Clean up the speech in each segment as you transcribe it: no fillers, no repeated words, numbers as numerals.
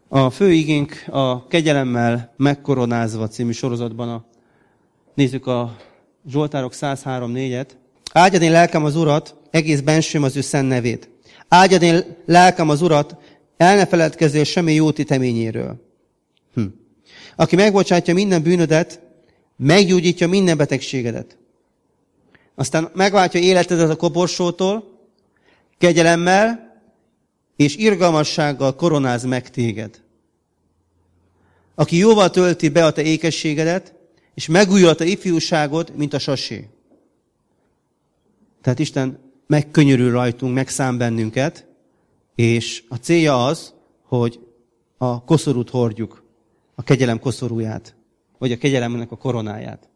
A fő igénk a Kegyelemmel megkoronázva című sorozatban nézzük a Zsoltárok 103:4-et. Áldjad én lelkem az Urat, egész bensőm az ő szent nevét. Áldjad én lelkem az Urat, el ne feledkezzél semmi jó titeményéről. Aki megbocsátja minden bűnödet, meggyógyítja minden betegségedet. Aztán megváltja életedet a koporsótól, kegyelemmel és irgalmassággal koronáz meg téged. Aki jóval tölti be a te ékességedet, és megújul a te ifjúságod, mint a sasé. Tehát Isten megkönyörül rajtunk, megszám bennünket, és a célja az, hogy a koszorút hordjuk, a kegyelem koszorúját, vagy a kegyelemnek a koronáját.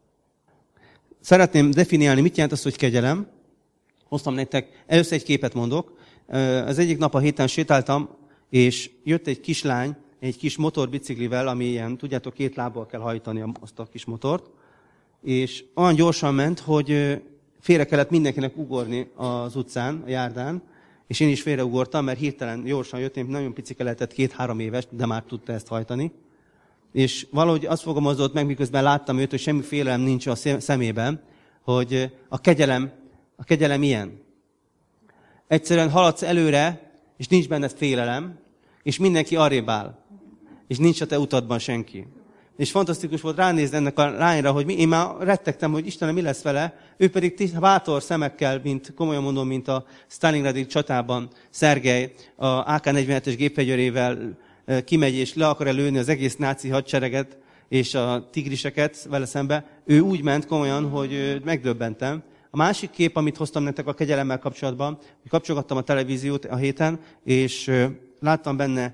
Szeretném definiálni, mit jelent az, hogy kegyelem. Hoztam nektek, először egy képet mondok. Az egyik nap a héten sétáltam, és jött egy kislány, egy kis motorbiciklivel, ami ilyen, tudjátok, 2 lábbal kell hajtani azt a kis motort, és olyan gyorsan ment, hogy félre kellett mindenkinek ugorni az utcán, a járdán, és én is félreugortam, mert hirtelen gyorsan jött, én nagyon picike lehetett, 2-3 éves, de már tudta ezt hajtani. És valahogy azt fogalmazott meg, miközben láttam őt, hogy semmi félelem nincs a szemében, hogy a kegyelem ilyen. Egyszerűen haladsz előre, és nincs benned félelem, és mindenki arrébb áll. És nincs a te utadban senki. És fantasztikus volt ránézni ennek a lányra, hogy én már rettegtem, hogy Istenem, mi lesz vele, ő pedig bátor szemekkel, komolyan mondom, mint a Stalingradi csatában Szergej a AK-47-es gépfegyverével kimegy és le akar lőni az egész náci hadsereget és a tigriseket vele szembe. Ő úgy ment komolyan, hogy megdöbbentem. A másik kép, amit hoztam nektek a kegyelemmel kapcsolatban, hogy kapcsolgattam a televíziót a héten, és láttam benne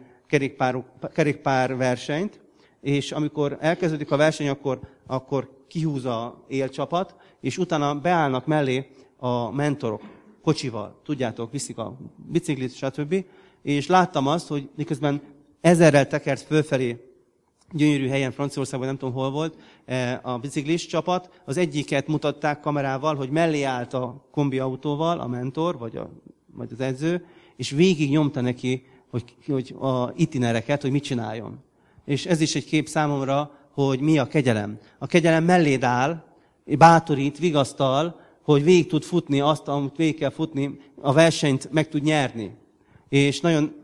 kerékpár versenyt, és amikor elkezdődik a verseny, akkor kihúz a élcsapat, és utána beállnak mellé a mentorok kocsival, tudjátok, viszik a biciklit, stb. És láttam azt, hogy miközben ezerrel tekert fölfelé, gyönyörű helyen, Franciaországban, nem tudom hol volt, a biciklis csapat, az egyiket mutatták kamerával, hogy mellé állt a kombiautóval, a mentor, vagy az edző, és végig nyomta neki, hogy a itinereket, hogy mit csináljon. És ez is egy kép számomra, hogy mi a kegyelem. A kegyelem melléd áll, bátorít, vigasztal, hogy végig tud futni azt, amit végig kell futni, a versenyt meg tud nyerni. És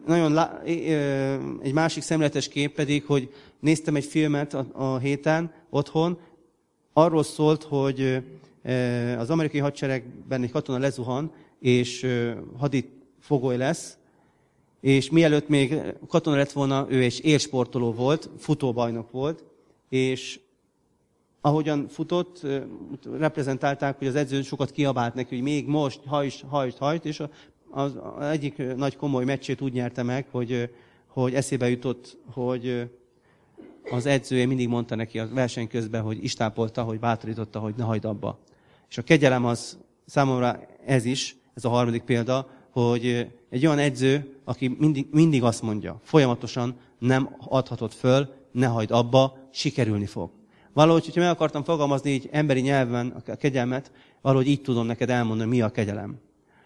egy másik szemléletes kép pedig, hogy néztem egy filmet a héten otthon, arról szólt, hogy az amerikai hadseregben egy katona lezuhan, és hadifogoly lesz, és mielőtt még katona lett volna, ő egy élsportoló volt, futóbajnok volt, és ahogyan futott, reprezentálták, hogy az edző sokat kiabált neki, hogy még most, hajtsd, és az egyik nagy komoly meccsét úgy nyerte meg, hogy eszébe jutott, hogy az edzője mindig mondta neki a verseny közben, hogy istápolta, hogy bátorította, hogy ne hagyd abba. És a kegyelem az számomra ez a harmadik példa, hogy egy olyan edző, aki mindig azt mondja, folyamatosan nem adhatod föl, ne hagyd abba, sikerülni fog. Valahogy, hogyha meg akartam fogalmazni így emberi nyelven a kegyelmet, valahogy így tudom neked elmondani, mi a kegyelem.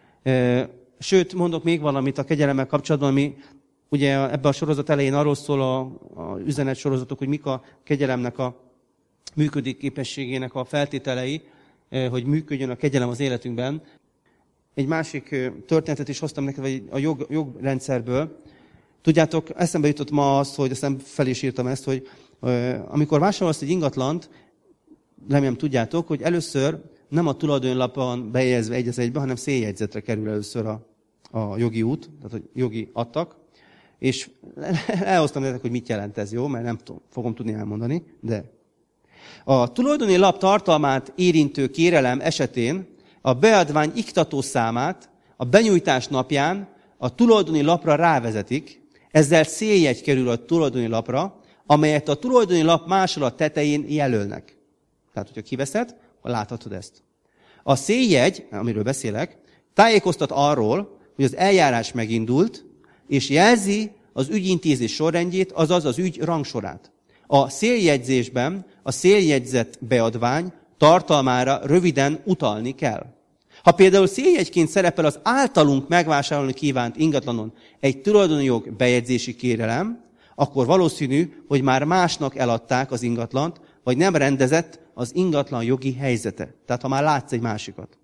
Sőt, mondok még valamit a kegyelemmel kapcsolatban, ami ugye ebben a sorozat elején arról szól a üzenetsorozatok, hogy mik a kegyelemnek a működik képességének a feltételei, hogy működjön a kegyelem az életünkben. Egy másik történetet is hoztam neked a jogrendszerből. Tudjátok, eszembe jutott ma az, hogy aztán fel is írtam ezt, hogy amikor vásárolsz egy ingatlant, remélem tudjátok, hogy először nem a tulajdonlapon bejegyezve egy az egybe, hanem széljegyzetre kerül először a jogi út, tehát a jogi adtak. És elhoztam nektek, hogy mit jelent ez, jó? Mert nem fogom tudni elmondani, de a tulajdoni lap tartalmát érintő kérelem esetén a beadvány iktató számát a benyújtás napján a tulajdoni lapra rávezetik, ezzel széljegy kerül a tulajdoni lapra, amelyet a tulajdoni lap másolat tetején jelölnek. Tehát, hogyha kiveszed, akkor láthatod ezt. A széljegy, amiről beszélek, tájékoztat arról, hogy az eljárás megindult, és jelzi az ügyintézés sorrendjét, azaz az ügy rangsorát. A széljegyzésben a széljegyzett beadvány tartalmára röviden utalni kell. Ha például széljegyként szerepel az általunk megvásárolni kívánt ingatlanon egy tulajdoni jog bejegyzési kérelem, akkor valószínű, hogy már másnak eladták az ingatlant, vagy nem rendezett az ingatlan jogi helyzete. Tehát ha már látsz egy másikat.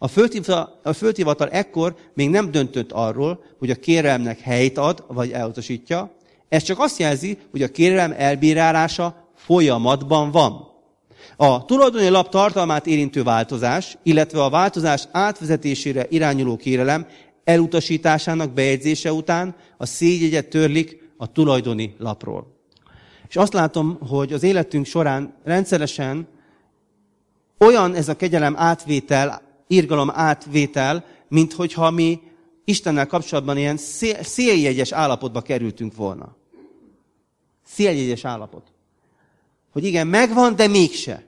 A földhivatal ekkor még nem döntött arról, hogy a kérelmnek helyt ad, vagy elutasítja. Ez csak azt jelzi, hogy a kérelem elbírálása folyamatban van. A tulajdoni lap tartalmát érintő változás, illetve a változás átvezetésére irányuló kérelem elutasításának bejegyzése után a székjegyet törlik a tulajdoni lapról. És azt látom, hogy az életünk során rendszeresen olyan ez a kegyelem átvétel, irgalom átvétel, mint hogyha mi Istennel kapcsolatban ilyen széljegyes állapotba kerültünk volna. Széljegyes állapot. Hogy igen, megvan, de mégse.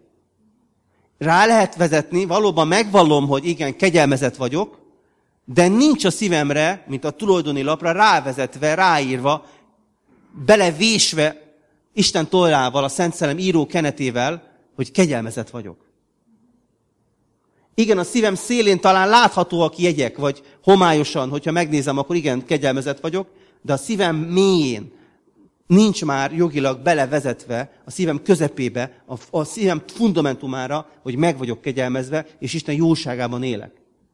Rá lehet vezetni, valóban megvallom, hogy igen, kegyelmezett vagyok, de nincs a szívemre, mint a tulajdoni lapra rávezetve, ráírva, belevésve Isten tollával, a Szent Szellem író kenetével, hogy kegyelmezett vagyok. Igen, a szívem szélén talán láthatóak jegyek, vagy homályosan, hogyha megnézem, akkor igen, kegyelmezett vagyok, de a szívem mélyén nincs már jogilag belevezetve a szívem közepébe, a szívem fundamentumára, hogy meg vagyok kegyelmezve, és Isten jóságában élek.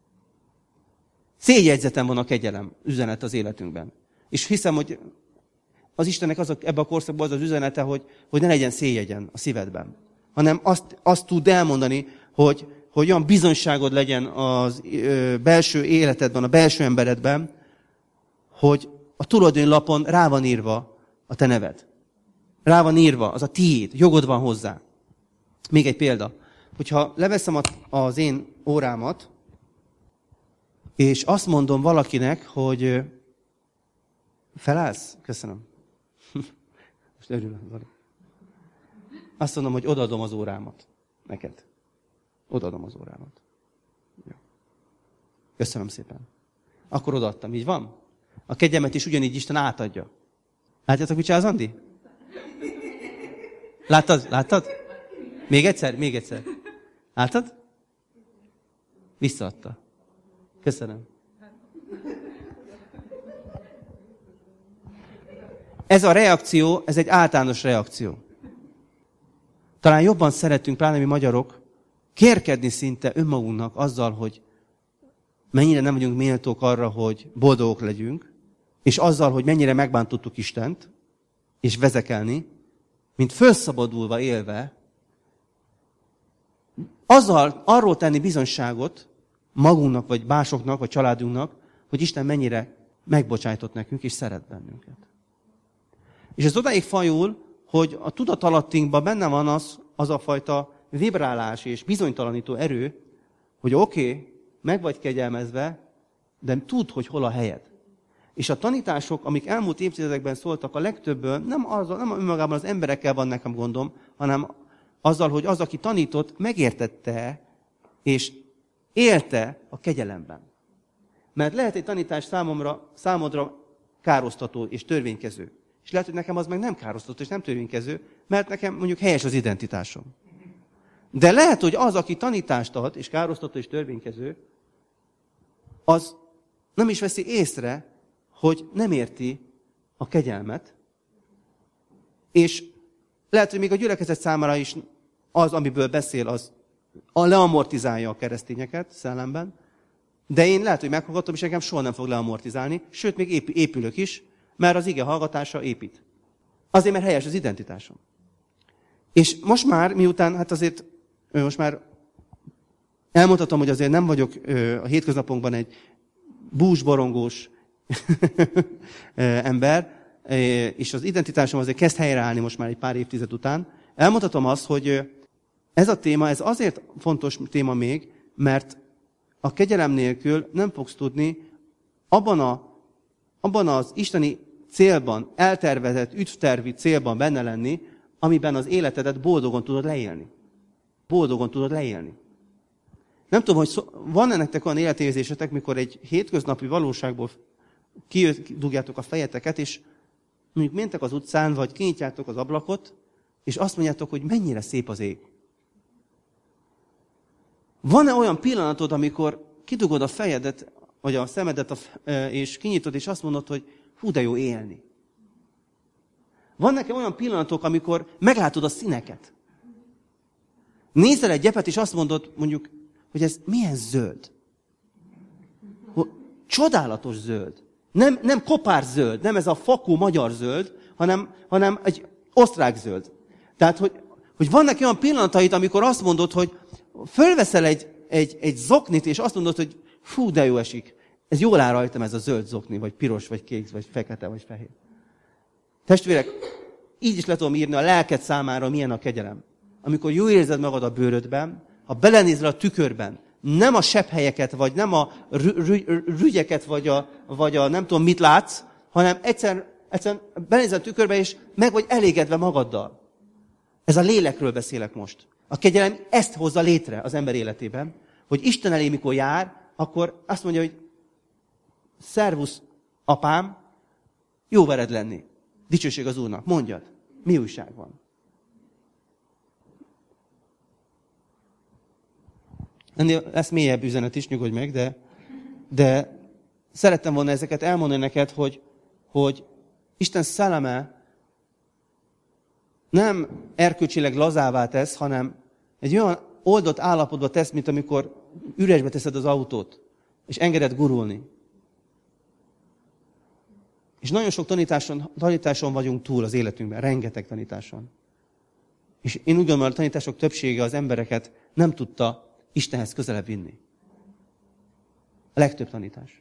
Széljegyzetem van a kegyelem üzenet az életünkben. És hiszem, hogy az Istennek ebben a korszakban az az üzenete, hogy ne legyen széljegyen a szívedben, hanem azt tud elmondani, hogy olyan bizonyságod legyen az belső életedben, a belső emberedben, hogy a tulajdoni lapon rá van írva a te neved. Rá van írva, az a tiéd, jogod van hozzá. Még egy példa. Hogyha leveszem az én órámat, és azt mondom valakinek, hogy felállsz? Köszönöm. Most örülök. Azt mondom, hogy odaadom az órámat neked. Odaadom az órámat. Jó. Köszönöm szépen. Akkor odaadtam. Így van? A kegyelmet is ugyanígy Isten átadja. Látjátok, mit csinál az Andi? Láttad? Még egyszer. Láttad? Visszaadta. Köszönöm. Ez a reakció, ez egy általános reakció. Talán jobban szeretünk, pláne mi magyarok, kérkedni szinte önmagunknak azzal, hogy mennyire nem vagyunk méltók arra, hogy boldogok legyünk, és azzal, hogy mennyire megbántottuk Istent, és vezekelni, mint felszabadulva élve, arról tenni bizonyságot magunknak, vagy másoknak, vagy családunknak, hogy Isten mennyire megbocsájtott nekünk, és szeret bennünket. És ez odáig fajul, hogy a tudatalattinkban benne van az a fajta vibrálás és bizonytalanító erő, hogy oké, meg vagy kegyelmezve, de tudd, hogy hol a helyed. És a tanítások, amik elmúlt évtizedekben szóltak, a legtöbből nem önmagában az emberekkel van nekem gondom, hanem azzal, hogy az, aki tanított, megértette és élte a kegyelemben. Mert lehet egy tanítás számodra károsztató és törvénykező. És lehet, hogy nekem az meg nem károsztató és nem törvénykező, mert nekem mondjuk helyes az identitásom. De lehet, hogy az, aki tanítást ad, és károsztató és törvénykező, az nem is veszi észre, hogy nem érti a kegyelmet, és lehet, hogy még a gyülekezet számára is az, amiből beszél, az leamortizálja a keresztényeket szellemben, de én lehet, hogy meghallgatom, és nekem soha nem fog leamortizálni, sőt, még épülök is, mert az ige hallgatása épít. Azért, mert helyes az identitásom. És most már, miután, hát azért, most már elmondhatom, hogy azért nem vagyok a hétköznapokban egy búsborongós ember, és az identitásom azért kezd helyreállni most már egy pár évtized után. Elmondhatom azt, hogy ez a téma, ez azért fontos téma még, mert a kegyelem nélkül nem fogsz tudni abban az isteni célban, eltervezett, üdvtervi célban benne lenni, amiben az életedet boldogon tudod leélni. Boldogon tudod leélni. Nem tudom, hogy van-e nektek olyan életérzésetek, mikor egy hétköznapi valóságból kidugjátok a fejeteket, és mondjuk mentek az utcán, vagy kinyitjátok az ablakot, és azt mondjátok, hogy mennyire szép az ég. Van-e olyan pillanatod, amikor kidugod a fejedet, vagy a szemedet, és kinyitod, és azt mondod, hogy hú, de jó élni. Van nekem olyan pillanatok, amikor meglátod a színeket. Nézel egy gyepet, és azt mondod, mondjuk, hogy ez milyen zöld. Csodálatos zöld. Nem kopár zöld, nem ez a fakó magyar zöld, hanem egy osztrák zöld. Tehát, hogy vannak olyan pillanatait, amikor azt mondod, hogy fölveszel egy zoknit, és azt mondod, hogy fú, de jó esik. Ez jól áll rajtam ez a zöld zokni, vagy piros, vagy kék, vagy fekete, vagy fehér. Testvérek, így is le tudom írni a lelked számára, milyen a kegyelem. Amikor jól érzed magad a bőrödben, ha belenézel a tükörben, nem a sepphelyeket, vagy nem a rügyeket, vagy a nem tudom mit látsz, hanem egyszerűen belenézel a tükörbe, és meg vagy elégedve magaddal. Ez a lélekről beszélek most. A kegyelem ezt hozza létre az ember életében, hogy Isten elé, mikor jár, akkor azt mondja, hogy szervusz, apám, jó veled lenni. Dicsőség az Úrnak. Mondjad, mi újság van? Ennél lesz mélyebb üzenet is, nyugodj meg, de szerettem volna ezeket elmondani neked, hogy Isten szelleme nem erkölcsileg lazává tesz, hanem egy olyan oldott állapotba tesz, mint amikor üresbe teszed az autót, és engeded gurulni. És nagyon sok tanításon vagyunk túl az életünkben, rengeteg tanításon. És én úgy gondolom, hogy a tanítások többsége az embereket nem tudta Istenhez közelebb vinni. A legtöbb tanítás.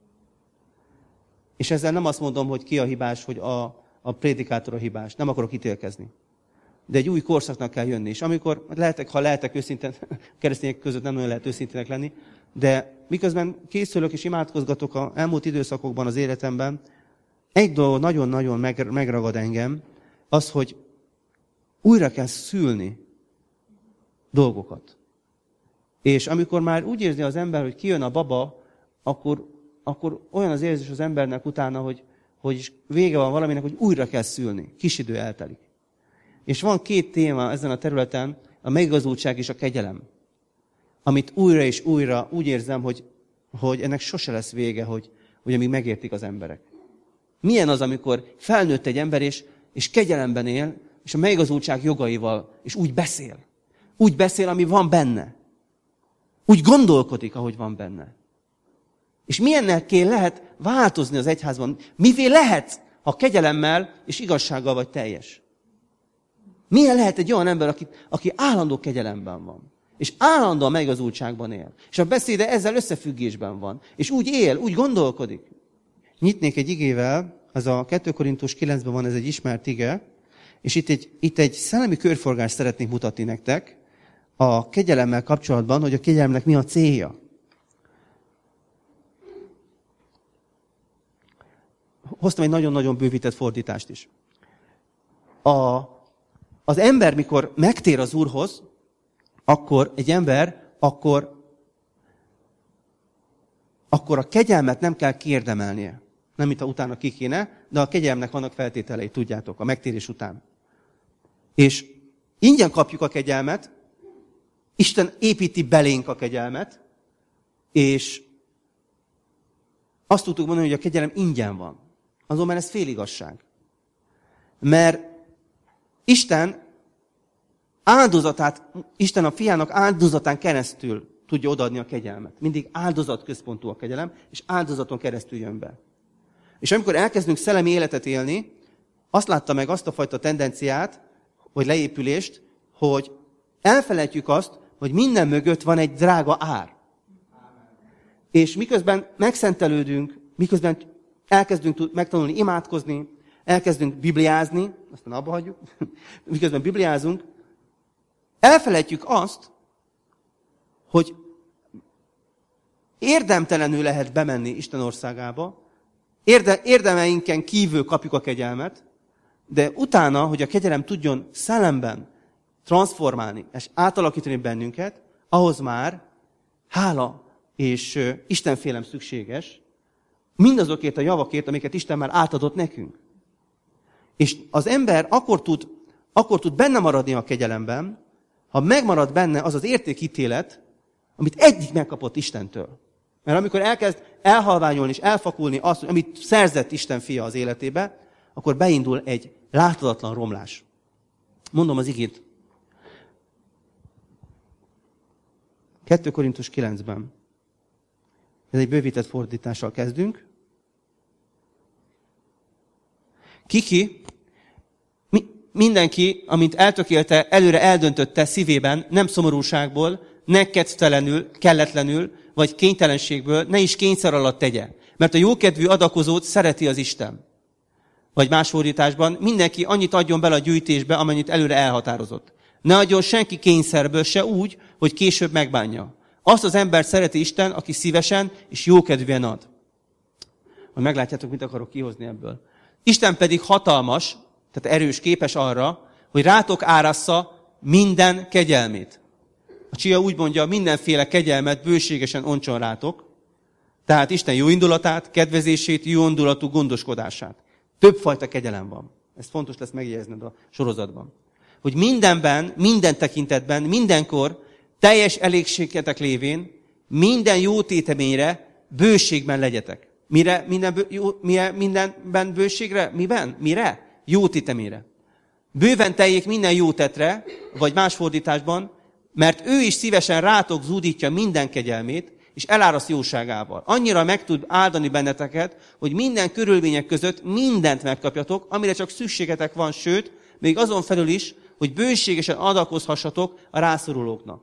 És ezzel nem azt mondom, hogy ki a hibás, hogy a prédikátor a hibás. Nem akarok ítélkezni. De egy új korszaknak kell jönni. És amikor, ha lehetek őszintén, keresztények között nem nagyon lehet őszintének lenni, de miközben készülök és imádkozgatok az elmúlt időszakokban az életemben, egy dolog nagyon-nagyon megragad engem, az, hogy újra kell szülni dolgokat. És amikor már úgy érzi az ember, hogy kijön a baba, akkor olyan az érzés az embernek utána, hogy vége van valaminek, hogy újra kell szülni. Kis idő eltelik. És van két téma ezen a területen, a megigazultság és a kegyelem. Amit újra és újra úgy érzem, hogy ennek sose lesz vége, hogy amíg megértik az emberek. Milyen az, amikor felnőtt egy ember, és kegyelemben él, és a megigazultság jogaival, és úgy beszél. Úgy beszél, ami van benne. Úgy gondolkodik, ahogy van benne. És milyennek lehet változni az egyházban? Mivé lehet, ha kegyelemmel és igazsággal vagy teljes? Milyen lehet egy olyan ember, aki állandó kegyelemben van? És állandóan megigazultságban él. És a beszéde ezzel összefüggésben van. És úgy él, úgy gondolkodik. Nyitnék egy igével, az a 2 Korintus 9-ben van, ez egy ismert ige, és itt egy szellemi körforgást szeretnék mutatni nektek a kegyelemmel kapcsolatban, hogy a kegyelemnek mi a célja. Hoztam egy nagyon-nagyon bővített fordítást is. Az ember, mikor megtér az Úrhoz, akkor a kegyelmet nem kell kiérdemelnie. Nem, mint ha utána ki kéne, de a kegyelemnek vannak feltételei, tudjátok, a megtérés után. És ingyen kapjuk a kegyelmet, Isten építi belénk a kegyelmet, és azt tudtuk mondani, hogy a kegyelem ingyen van. Azonban ez féligazság. Mert Isten a fiának áldozatán keresztül tudja odaadni a kegyelmet. Mindig áldozatközpontú a kegyelem, és áldozaton keresztül jön be. És amikor elkezdünk szellemi életet élni, azt látta meg azt a fajta tendenciát, vagy leépülést, hogy elfelejtjük azt, hogy minden mögött van egy drága ár. És miközben megszentelődünk, miközben elkezdünk megtanulni imádkozni, elkezdünk bibliázni, aztán abba hagyjuk, miközben bibliázunk, elfelejtjük azt, hogy érdemtelenül lehet bemenni Isten országába, érdemeinken kívül kapjuk a kegyelmet, de utána, hogy a kegyelem tudjon szellemben transformálni és átalakítani bennünket, ahhoz már hála és Istenfélem szükséges, mindazokért a javakért, amiket Isten már átadott nekünk. És az ember akkor tud benne maradni a kegyelemben, ha megmarad benne az az értékítélet, amit eddig megkapott Istentől. Mert amikor elkezd elhalványolni és elfakulni azt, amit szerzett Isten fia az életébe, akkor beindul egy láthatatlan romlás. Mondom az igét. 2 Korintus 9-ben. Ez egy bővített fordítással kezdünk. Mindenki, amint eltökélte, előre eldöntötte szívében, nem szomorúságból, ne kedvtelenül, kelletlenül, vagy kénytelenségből, ne is kényszer alatt tegye. Mert a jókedvű adakozót szereti az Isten. Vagy más fordításban, mindenki annyit adjon bele a gyűjtésbe, amennyit előre elhatározott. Ne adjon senki kényszerből se úgy, hogy később megbánja. Azt az embert szereti Isten, aki szívesen és jókedvűen ad. Majd meglátjátok, mit akarok kihozni ebből. Isten pedig hatalmas, tehát erős, képes arra, hogy rátok árassza minden kegyelmét. A Csia úgy mondja, mindenféle kegyelmet bőségesen ontson rátok, tehát Isten jó indulatát, kedvezését, jó indulatú gondoskodását. Többfajta kegyelem van. Ez fontos lesz megjegyezned a sorozatban. Hogy mindenben, minden tekintetben, mindenkor teljes elégségetek lévén, minden jó téteményre bőségben legyetek. Mindenben bőségre? Miben? Mire? Jó téteményre. Bőven teljék minden jó tetre, vagy más fordításban, mert ő is szívesen rátok zúdítja minden kegyelmét, és eláraszt jóságával. Annyira meg tud áldani benneteket, hogy minden körülmények között mindent megkapjatok, amire csak szükségetek van, sőt, még azon felül is, hogy bőségesen adakozhassatok a rászorulóknak.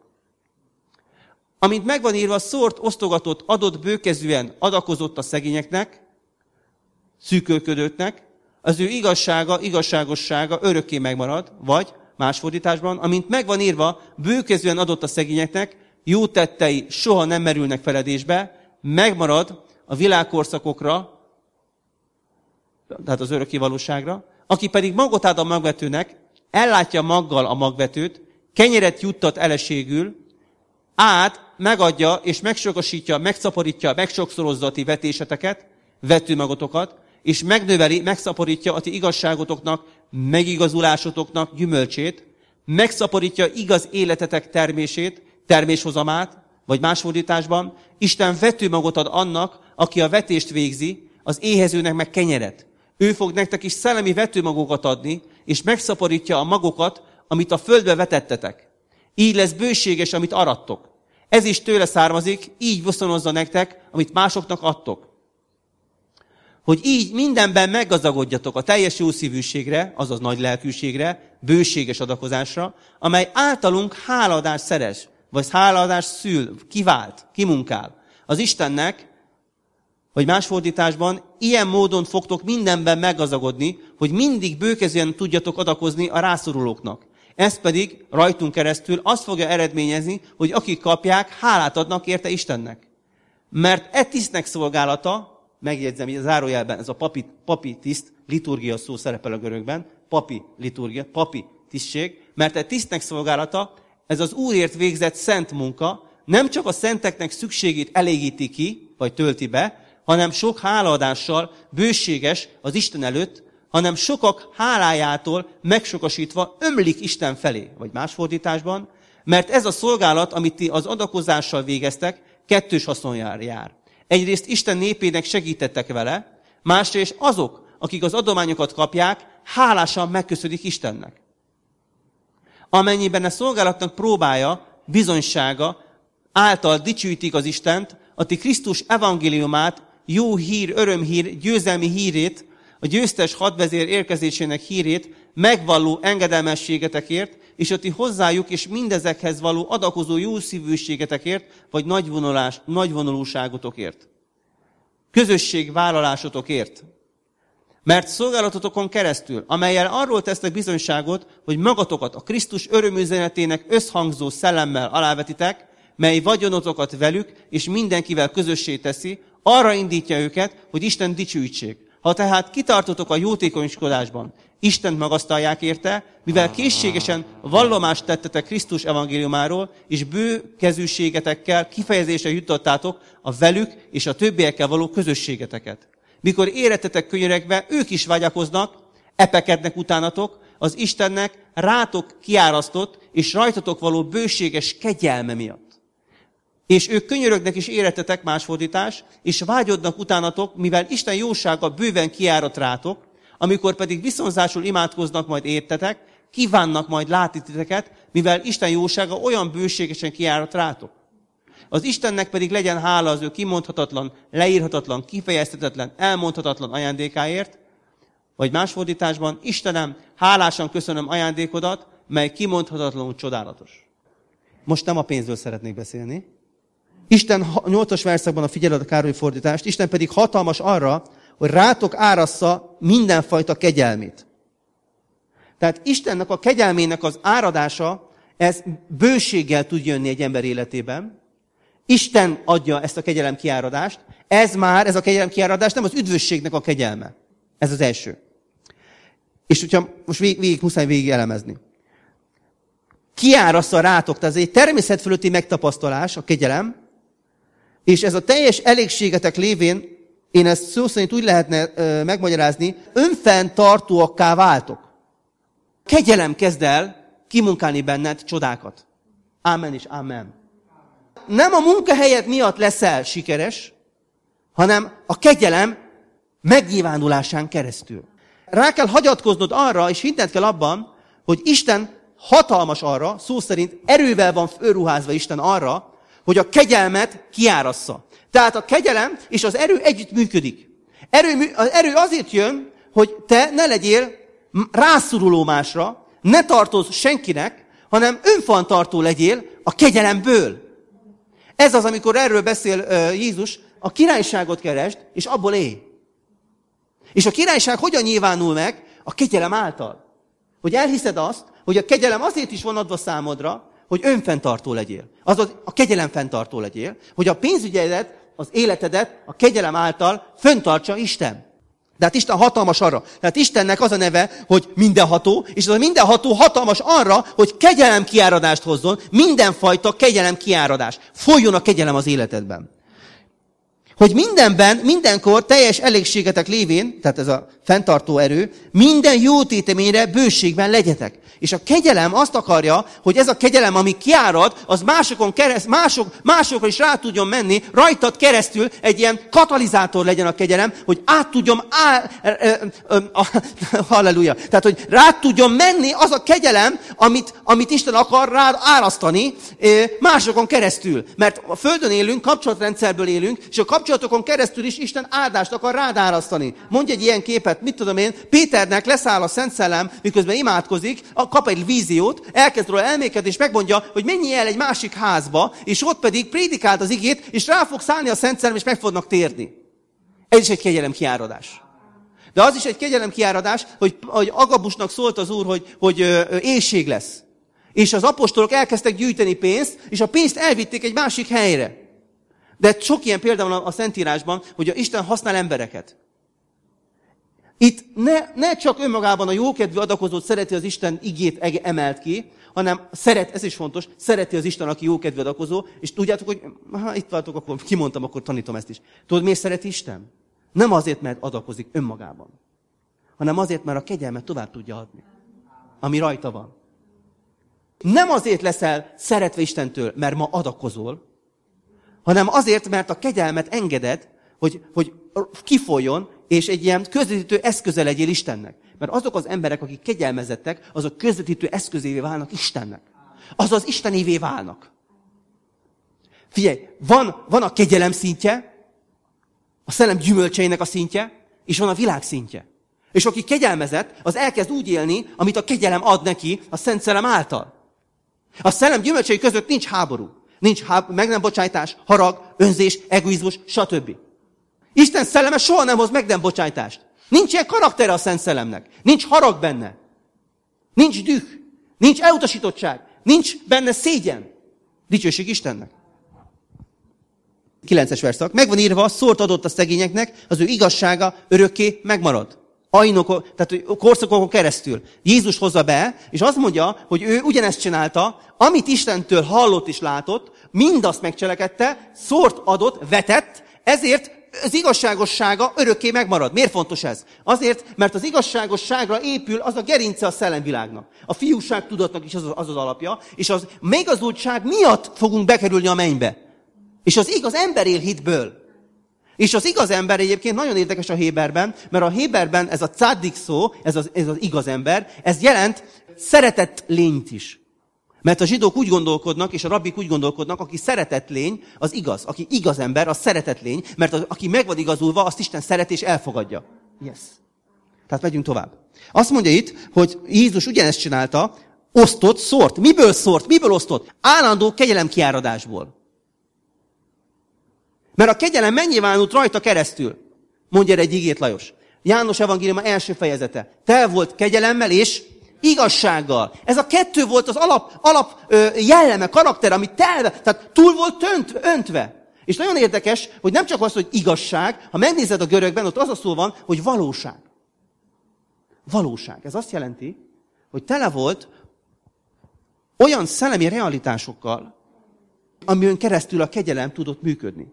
Amint megvan írva, szórt, osztogatott, adott bőkezűen, adakozott a szegényeknek, szűkölködőknek, az ő igazságossága örökké megmarad, vagy más fordításban, amint megvan írva, bőkezűen adott a szegényeknek, jó tettei soha nem merülnek feledésbe, megmarad a világkorszakokra, tehát az örökké valóságra, aki pedig magot ad a magvetőnek, ellátja maggal a magvetőt, kenyeret juttat eleségül, megadja és megsokosítja, megszaporítja, megsokszorozza a ti vetéseteket, vetőmagotokat, és megnöveli, megszaporítja a ti igazságotoknak, megigazulásotoknak gyümölcsét, megszaporítja igaz életetek termését, terméshozamát, vagy más fordításban, Isten vetőmagot ad annak, aki a vetést végzi, az éhezőnek meg kenyeret. Ő fog nektek is szellemi vetőmagokat adni, és megszaporítja a magokat, amit a földbe vetettetek. Így lesz bőséges, amit arattok. Ez is tőle származik, így viszonozza nektek, amit másoknak adtok. Hogy így mindenben meggazdagodjatok a teljes jószívűségre, azaz nagy lelkűségre, bőséges adakozásra, amely általunk hálaadás szeres, vagy hálaadás szül, kivált, kimunkál. Az Istennek, vagy más fordításban, ilyen módon fogtok mindenben meggazdagodni, hogy mindig bőkezően tudjatok adakozni a rászorulóknak. Ez pedig rajtunk keresztül azt fogja eredményezni, hogy akik kapják, hálát adnak érte Istennek. Mert tisztnek szolgálata, megjegyzem, hogy a zárójelben ez a papi tiszt, liturgia szó szerepel a görögben, papi liturgia, papi tisztség, mert tisztnek szolgálata, ez az Úrért végzett szent munka, nem csak a szenteknek szükségét elégíti ki, vagy tölti be, hanem sok hálaadással bőséges az Isten előtt, hanem sokak hálájától megsokasítva ömlik Isten felé, vagy más fordításban, mert ez a szolgálat, amit ti az adakozással végeztek, kettős haszonjár jár. Egyrészt Isten népének segítettek vele, másrészt azok, akik az adományokat kapják, hálásan megköszönik Istennek. Amennyiben a szolgálatnak próbája, bizonysága által dicsőítik az Istent, a ti Krisztus evangéliumát, jó hír, örömhír, győzelmi hírét, a győztes hadvezér érkezésének hírét megvalló engedelmességetekért, és a ti hozzájuk és mindezekhez való adakozó jószívűségetekért, vagy nagyvonulúságotokért. Közösségvállalásotokért. Mert szolgálatotokon keresztül, amellyel arról tesztek bizonyságot, hogy magatokat a Krisztus örömüzenetének összhangzó szellemmel alávetitek, mely vagyonotokat velük és mindenkivel közössé teszi, arra indítja őket, hogy Isten dicsőítsék. Ha tehát kitartotok a jótékonykodásban, Istent magasztalják érte, mivel készségesen vallomást tettetek Krisztus evangéliumáról, és bő kezűségetekkel kifejezésre juttattátok a velük és a többiekkel való közösségeteket. Mikor érettetek könyörekbe, ők is vágyakoznak, epekednek utánatok, az Istennek rátok kiárasztott, és rajtatok való bőséges kegyelme miatt. És ők könyörögnek is érettetek, más fordítás, és vágyodnak utánatok, mivel Isten jósága bőven kiárat rátok, amikor pedig viszonzásul imádkoznak majd értetek, kívánnak majd látni titeket, mivel Isten jósága olyan bőségesen kiárat rátok. Az Istennek pedig legyen hála az ő kimondhatatlan, leírhatatlan, kifejezhetetlen, elmondhatatlan ajándékáért, vagy más fordításban, Istenem, hálásan köszönöm ajándékodat, mely kimondhatatlanul csodálatos. Most nem a pénzről szeretnék beszélni. Isten 8-as verszakban a figyeled a Károly fordítást, Isten pedig hatalmas arra, hogy rátok árassza mindenfajta kegyelmét. Tehát Istennek a kegyelmének az áradása, ez bőséggel tud jönni egy ember életében. Isten adja ezt a kegyelem kiáradást. Ez a kegyelem kiáradás nem az üdvösségnek a kegyelme. Ez az első. És hogyha most muszáj végig elemezni. Kiárassza rátok, tehát ez egy természet fölötti megtapasztalás, a kegyelem, és ez a teljes elégségetek lévén, én ezt szó szerint úgy lehetne megmagyarázni, önfenntartóakká váltok. Kegyelem kezd el kimunkálni benned csodákat. Ámen és ámen. Nem a munkahelyed miatt leszel sikeres, hanem a kegyelem megnyilvánulásán keresztül. Rá kell hagyatkoznod arra, és hinned kell abban, hogy Isten hatalmas arra, szó szerint erővel van fölruházva Isten arra, hogy a kegyelmet kiárassza. Tehát a kegyelem és az erő együtt működik. Az erő azért jön, hogy te ne legyél rászoruló másra, ne tartozz senkinek, hanem önfenntartó legyél a kegyelemből. Ez az, amikor erről beszél Jézus, a királyságot keresd, és abból élj. És a királyság hogyan nyilvánul meg? A kegyelem által. Hogy elhiszed azt, hogy a kegyelem azért is van adva számodra, hogy önfenntartó legyél. Azaz a kegyelem fenntartó legyél, hogy a pénzügyedet, az életedet a kegyelem által fenntartsa Isten. De hát Isten hatalmas arra. Tehát Istennek az a neve, hogy mindenható, és az a mindenható hatalmas arra, hogy kegyelem kiáradást hozzon, mindenfajta kegyelem kiáradás. Folyjon a kegyelem az életedben. Hogy mindenben, mindenkor teljes elégségetek lévén, tehát ez a fenntartó erő, minden jó téteményre bőségben legyetek. És a kegyelem azt akarja, hogy ez a kegyelem, ami kiárad, az másokra is rá tudjon menni, rajtad keresztül egy ilyen katalizátor legyen a kegyelem, hogy át tudjon halleluja. Tehát, hogy rá tudjon menni az a kegyelem, amit Isten akar rád árasztani másokon keresztül. Mert a Földön élünk, kapcsolatrendszerből élünk, és a kapcsolatokon keresztül is Isten áldást akar rád árasztani. Mondj egy ilyen képet, mit tudom én, Péternek leszáll a Szent Szellem, miközben imádkozik, kap egy víziót, elkezd róla elmékedni, és megmondja, hogy menj el egy másik házba, és ott pedig prédikált az igét, és rá fog szállni a Szent Szellem, és meg fognak térni. Ez is egy kegyelem kiáradás. De az is egy kegyelem kiáradás, hogy Agabusnak szólt az Úr, hogy éhség lesz. És az apostolok elkezdtek gyűjteni pénzt, és a pénzt elvitték egy másik helyre. De sok ilyen példa van a Szentírásban, hogy Isten használ embereket. Itt ne csak önmagában a jókedvű adakozót szereti az Isten igét emelt ki, hanem ez is fontos, szereti az Isten, aki jókedvű adakozó, és tudjátok, hogy itt váltok, akkor kimondtam, akkor tanítom ezt is. Tudod, miért szereti Isten? Nem azért, mert adakozik önmagában, hanem azért, mert a kegyelmet tovább tudja adni, ami rajta van. Nem azért leszel szeretve Istentől, mert ma adakozol, hanem azért, mert a kegyelmet engeded, hogy kifolyjon, és egy ilyen közvetítő eszköze legyél Istennek. Mert azok az emberek, akik kegyelmezettek, azok közvetítő eszközévé válnak Istennek. Azaz Istenévé válnak. Figyelj, van a kegyelem szintje, a szellem gyümölcseinek a szintje, és van a világ szintje. És aki kegyelmezett, az elkezd úgy élni, amit a kegyelem ad neki a Szent Szellem által. A szellem gyümölcsei között nincs háború. Nincs meg nem bocsájtás, harag, önzés, egoizmus, stb. Isten szelleme soha nem hoz meg nem bocsájtást. Nincs ilyen karaktere a Szent Szellemnek. Nincs harag benne. Nincs düh. Nincs elutasítottság. Nincs benne szégyen. Dicsőség Istennek. 9-es verszak. Megvan írva, szórt adott a szegényeknek, az ő igazsága örökké megmarad. Tehát korszakokon keresztül. Jézus hozza be, és azt mondja, hogy ő ugyanezt csinálta, amit Istentől hallott és látott, mindazt megcselekedte, szórt adott, vetett, ezért az igazságossága örökké megmarad. Miért fontos ez? Azért, mert az igazságosságra épül az a gerince a szellemvilágnak. A fiúság tudatnak is az alapja, és az megazultság miatt fogunk bekerülni a mennybe. És az igaz ember él hitből. És az igaz ember egyébként nagyon érdekes a Héberben, mert a Héberben ez a cádik szó, ez az igaz ember, ez jelent szeretett lényt is. Mert a zsidók úgy gondolkodnak, és a rabbik úgy gondolkodnak, aki szeretett lény, az igaz. Aki igaz ember, az szeretett lény, mert aki meg van igazulva, azt Isten szeret és elfogadja. Yes. Tehát megyünk tovább. Azt mondja itt, hogy Jézus ugyanezt csinálta, osztott, szórt. Miből szórt? Miből osztott? Állandó kegyelemkiáradásból. Mert a kegyelem megnyilvánult rajta keresztül. Mondja erre egy igét Lajos. János evangéliuma első fejezete. Tel volt kegyelemmel és igazsággal. Ez a kettő volt az alap jelleme, karakter, ami telve, tehát túl volt öntve. És nagyon érdekes, hogy nem csak az, hogy igazság, ha megnézed a görögben, ott az a szó van, hogy valóság. Valóság. Ez azt jelenti, hogy tele volt olyan szellemi realitásokkal, amin keresztül a kegyelem tudott működni.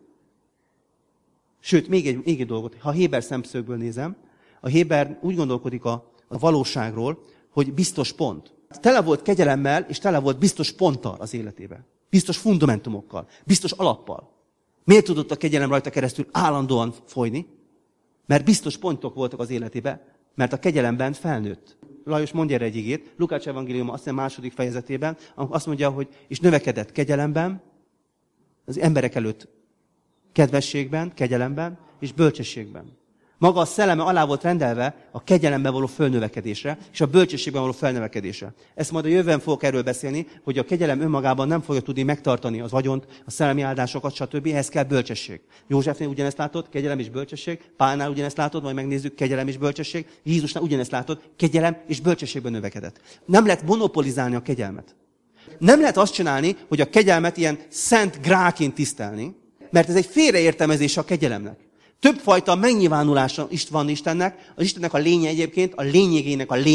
Sőt, még egy dolgot, ha a Héber szemszögből nézem, a Héber úgy gondolkodik a valóságról, hogy biztos pont. Tele volt kegyelemmel, és tele volt biztos ponttal az életében. Biztos fundamentumokkal, biztos alappal. Miért tudott a kegyelem rajta keresztül állandóan folyni? Mert biztos pontok voltak az életében, mert a kegyelemben felnőtt. Lajos mondja erre egy igét, Lukács evangéliuma azt hiszem második fejezetében, azt mondja, hogy és növekedett kegyelemben, az emberek előtt kedvességben, kegyelemben és bölcsességben. Maga a szelleme alá volt rendelve a kegyelemben való fölnövekedésre, és a bölcsességben való felnövekedésre. Ezt majd a jövőben fogok erről beszélni, hogy a kegyelem önmagában nem fogja tudni megtartani az vagyont, a szellemi áldásokat, stb. Ehhez kell bölcsesség. Józsefnél ugyanezt látod, kegyelem és bölcsesség, Pálnál ugyanezt látod, majd megnézzük, kegyelem és bölcsesség, Jézusnál ugyanezt látod, kegyelem és bölcsességben növekedett. Nem lehet monopolizálni a kegyelmet. Nem lehet azt csinálni, hogy a kegyelmet ilyen szent gráként tisztelni, mert ez egy félreértelmezés a kegyelemnek. Többfajta megnyilvánulása is van Istennek. Az Istennek a lénye egyébként, a lényegének a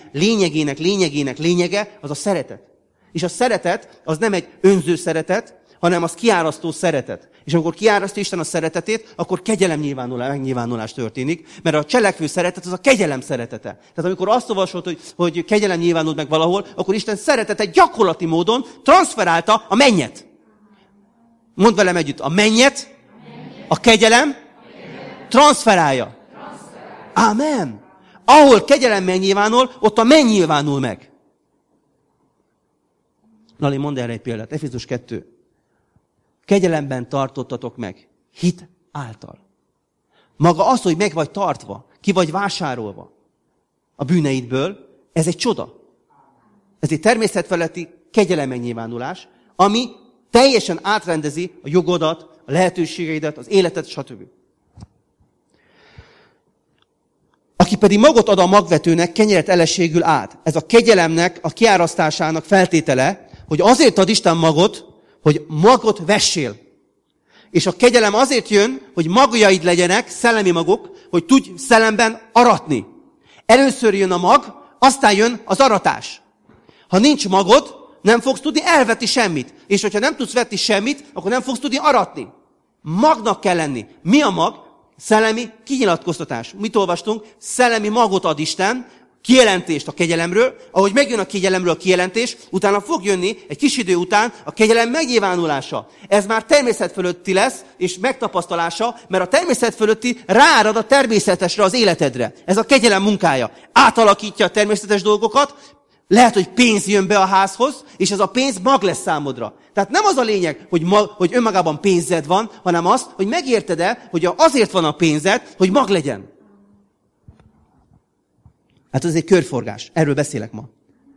lényege, az a szeretet. És a szeretet az nem egy önző szeretet, hanem az kiárasztó szeretet. És amikor kiárasztja Isten a szeretetét, akkor kegyelem megnyilvánulás történik, mert a cselekvő szeretet az a kegyelem szeretete. Tehát amikor azt olvasod, hogy kegyelem nyilvánul meg valahol, akkor Isten szeretete gyakorlati módon transferálta a mennyet. Mondd velem együtt, a mennyet, a kegyelem transferálja. Ámen. Ahol kegyelem megnyilvánul, ott a menny nyilvánul meg. Lali, mondd erre egy példát. Efézus 2. Kegyelemben tartottatok meg. Hit által. Maga az, hogy meg vagy tartva, ki vagy vásárolva a bűneidből, ez egy csoda. Ez egy természetfeletti kegyelem megnyilvánulás, ami teljesen átrendezi a jogodat, a lehetőségeidet, az életet, stb. Aki pedig magot ad a magvetőnek, kenyeret elességül át. Ez a kegyelemnek, a kiárasztásának feltétele, hogy azért ad Isten magot, hogy magot vessél. És a kegyelem azért jön, hogy magjaid legyenek, szellemi magok, hogy tudj szellemben aratni. Először jön a mag, aztán jön az aratás. Ha nincs magod, nem fogsz tudni elvetni semmit. És hogyha nem tudsz vetni semmit, akkor nem fogsz tudni aratni. Magnak kell lenni. Mi a mag? Szellemi kinyilatkoztatás. Mit olvastunk? Szellemi magot ad Isten, kijelentést a kegyelemről, ahogy megjön a kegyelemről a kijelentés, utána fog jönni egy kis idő után a kegyelem megnyilvánulása. Ez már természet fölötti lesz, és megtapasztalása, mert a természet fölötti ráárad a természetesre, az életedre. Ez a kegyelem munkája. Átalakítja a természetes dolgokat, lehet, hogy pénz jön be a házhoz, és ez a pénz mag lesz számodra. Tehát nem az a lényeg, hogy önmagában pénzed van, hanem az, hogy megérted-e, hogy azért van a pénzed, hogy mag legyen. Hát ez egy körforgás. Erről beszélek ma.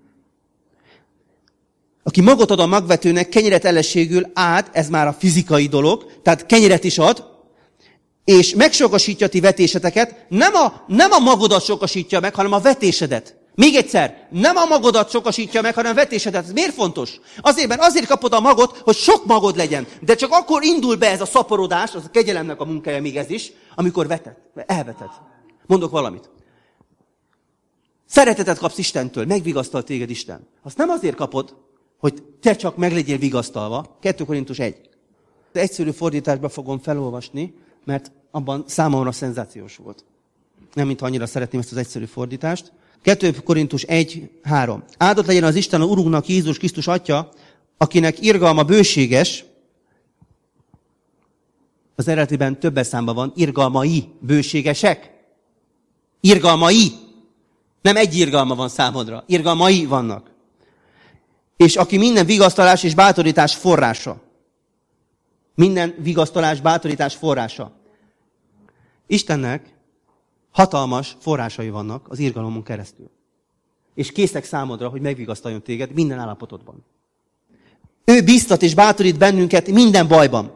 Aki magot ad a magvetőnek, kenyeret elességül át, ez már a fizikai dolog, tehát kenyeret is ad, és megsokasítja ti vetéseteket, nem a magodat sokasítja meg, hanem a vetésedet. Még egyszer, nem a magodat sokasítja meg, hanem a vetésedet. Ez miért fontos? Azért kapod a magot, hogy sok magod legyen. De csak akkor indul be ez a szaporodás, az a kegyelemnek a munkája még ez is, amikor elveted. Mondok valamit. Szeretetet kapsz Istentől, megvigasztal téged Isten. Azt nem azért kapod, hogy te csak meg legyél vigasztalva. 2 Korintus 1. Egyszerű fordításba fogom felolvasni, mert abban számomra szenzációs volt. Nem, mintha annyira szeretném ezt az egyszerű fordítást. 2 Korintus 1:3. Áldott legyen az Isten, a Urunknak, Jézus Krisztus Atya, akinek irgalma bőséges, Az eredetiben többes számban van, irgalmai, bőségesek. Irgalmai. Nem egy irgalma van számodra, irgalmai vannak. És aki minden vigasztalás és bátorítás forrása. Minden vigasztalás, bátorítás forrása. Istennek hatalmas forrásai vannak az irgalomon keresztül. És készek számodra, hogy megvigasztaljon téged minden állapotodban. Ő biztat és bátorít bennünket minden bajban.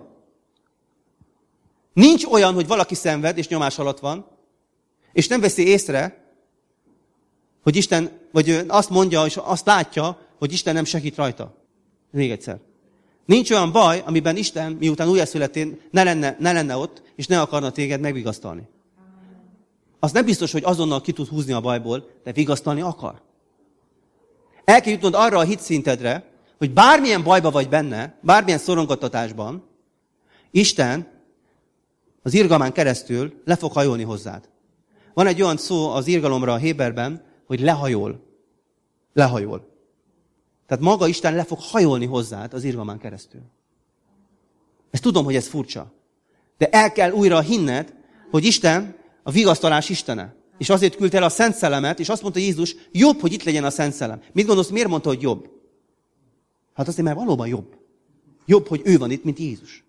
Nincs olyan, hogy valaki szenved és nyomás alatt van, és nem veszi észre, hogy Isten, vagy azt mondja, és azt látja, hogy Isten nem segít rajta. Még egyszer. Nincs olyan baj, amiben Isten, miután újjászületén ne lenne ott, és ne akarna téged megvigasztalni. Az nem biztos, hogy azonnal ki tud húzni a bajból, de vigasztalni akar. El kell jutnod arra a hitszintedre, hogy bármilyen bajba vagy benne, bármilyen szorongattatásban, Isten az irgalmán keresztül le fog hajolni hozzád. Van egy olyan szó az irgalomra a Héberben, hogy lehajol. Lehajol. Tehát maga Isten le fog hajolni hozzád az irgalmán keresztül. Ezt tudom, hogy ez furcsa. De el kell újra hinned, hogy Isten a vigasztalás Istene. És azért küldte el a Szent Szellemet, és azt mondta Jézus, jobb, hogy itt legyen a Szent Szellem. Mit gondolsz, miért mondta, hogy jobb? Hát azért, mert valóban jobb. Jobb, hogy ő van itt, mint Jézus.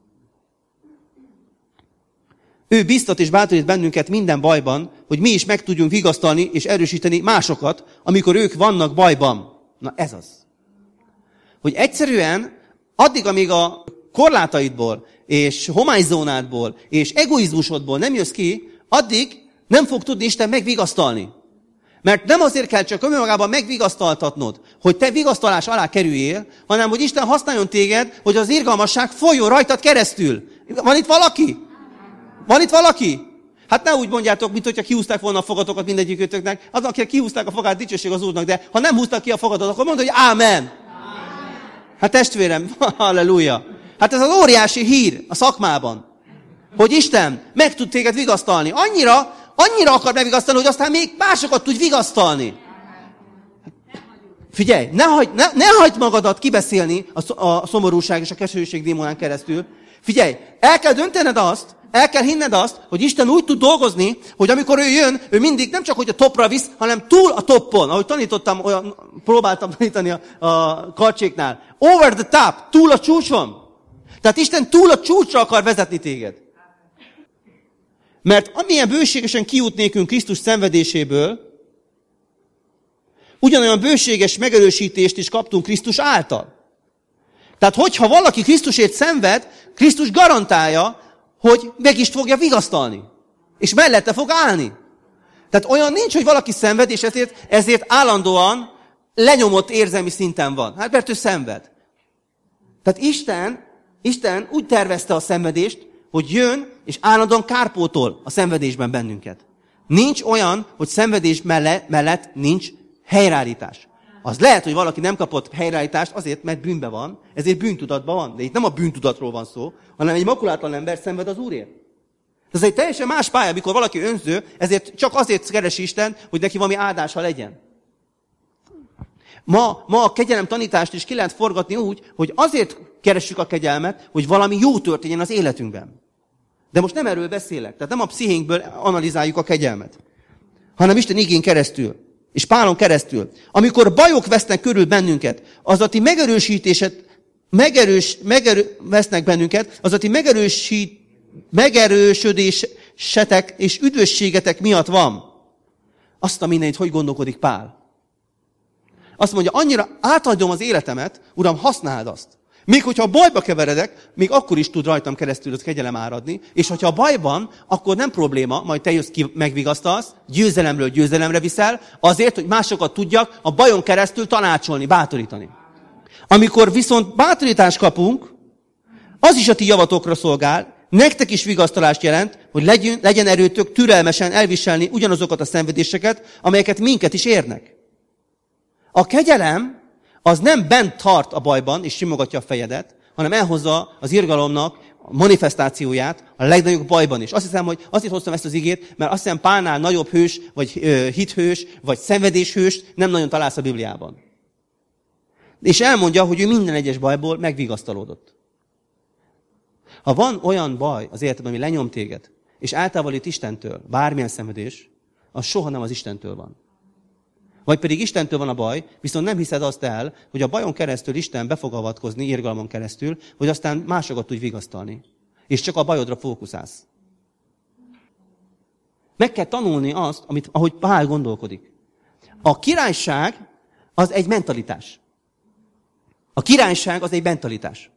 Ő biztat és bátorít bennünket minden bajban, hogy mi is meg tudjunk vigasztalni és erősíteni másokat, amikor ők vannak bajban. Na ez az. Hogy egyszerűen addig, amíg a korlátaidból, és homályzónádból, és egoizmusodból nem jössz ki, addig nem fog tudni Isten megvigasztalni. Mert nem azért kell csak önmagában megvigasztaltatnod, hogy te vigasztalás alá kerüljél, hanem hogy Isten használjon téged, hogy az irgalmasság folyjon rajtad keresztül. Van itt valaki? Van itt valaki? Hát ne úgy mondjátok, mint hogyha kihúzták volna a fogatokat mindegyikőtöknek. Azok, akik kihúzták a fogát, dicsőség az Úrnak, de ha nem húztak ki a fogatot, akkor mondd, hogy ámen. Hát testvérem, halleluja. Hát ez az óriási hír a szakmában, hogy Isten meg tud téged vigasztalni. Annyira akar megvigasztalni, hogy aztán még másokat tudj vigasztalni. Figyelj, ne hagyd magadat kibeszélni a szomorúság és a keserűség démonán keresztül. Figyelj, el kell döntened azt, el kell hinned azt, hogy Isten úgy tud dolgozni, hogy amikor ő jön, ő mindig nem csak hogy a topra visz, hanem túl a toppon. Ahogy próbáltam tanítani a karcséknál. Over the top, túl a csúcson. Tehát Isten túl a csúcsra akar vezetni téged. Mert amilyen bőségesen kijutnékünk Krisztus szenvedéséből, ugyanolyan bőséges megerősítést is kaptunk Krisztus által. Tehát hogyha valaki Krisztusért szenved, Krisztus garantálja, hogy meg is fogja vigasztalni. És mellette fog állni. Tehát olyan nincs, hogy valaki szenved, és ezért állandóan lenyomott érzelmi szinten van. Hát mert ő szenved. Tehát Isten úgy tervezte a szenvedést, hogy jön, és állandóan kárpótol a szenvedésben bennünket. Nincs olyan, hogy szenvedés mellett nincs helyreállítás. Az lehet, hogy valaki nem kapott helyreállítást azért, mert bűnben van, ezért bűntudatban van. De itt nem a bűntudatról van szó, hanem egy makulátlan ember szenved az Úrért. Ez egy teljesen más pálya, amikor valaki önző, ezért csak azért keresi Isten, hogy neki valami áldása legyen. Ma a kegyelem tanítást is ki lehet forgatni úgy, hogy azért keressük a kegyelmet, hogy valami jó történjen az életünkben. De most nem erről beszélek, tehát nem a pszichénkből analizáljuk a kegyelmet, hanem Isten igén keresztül, és Pálon keresztül. Amikor bajok vesznek körül bennünket, az a ti vesznek bennünket, az a ti megerősödésetek és üdvösségetek miatt van. Azt a mindenit, hogy gondolkodik Pál? Azt mondja, annyira átadom az életemet, Uram, használd azt. Még hogyha bajba keveredek, még akkor is tud rajtam keresztül az kegyelem áradni, és hogyha a bajban, akkor nem probléma, majd te jössz ki, megvigasztalsz, győzelemről győzelemre viszel, azért, hogy másokat tudjak a bajon keresztül tanácsolni, bátorítani. Amikor viszont bátorítást kapunk, az is a ti javatokra szolgál, nektek is vigasztalást jelent, hogy legyen erőtök türelmesen elviselni ugyanazokat a szenvedéseket, amelyeket minket is érnek. A kegyelem az nem bent tart a bajban, és simogatja a fejedet, hanem elhozza az irgalomnak a manifestációját a legnagyobb bajban is. Azt hiszem, hogy azért hoztam ezt az igét, mert azt hiszem Pálnál nagyobb hős, vagy hithős, vagy szenvedéshős nem nagyon találsz a Bibliában. És elmondja, hogy ő minden egyes bajból megvigasztalódott. Ha van olyan baj az életedben, ami lenyom téged, és eltávolít Istentől, bármilyen szenvedés, az soha nem az Istentől van. Vagy pedig Istentől van a baj, viszont nem hiszed azt el, hogy a bajon keresztül Isten be fog avatkozni, irgalmon keresztül, hogy aztán másokat tudj vigasztalni. És csak a bajodra fókuszálsz. Meg kell tanulni azt, ahogy Pál gondolkodik. A királyság az egy mentalitás. A királyság az egy mentalitás.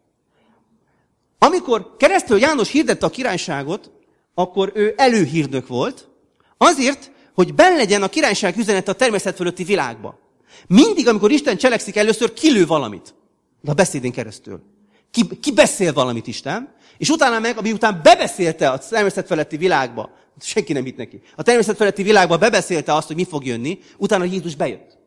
Amikor keresztül János hirdette a királyságot, akkor ő előhírdök volt, azért, hogy benn legyen a királyság üzenete a természet fölötti világba. Mindig, amikor Isten cselekszik, először kilő valamit. De a beszédén keresztül. Ki beszél valamit Isten, és utána meg, miután bebeszélte a természet feletti világba, senki nem hitt neki, a természet feletti világba bebeszélte azt, hogy mi fog jönni, utána Jézus bejött.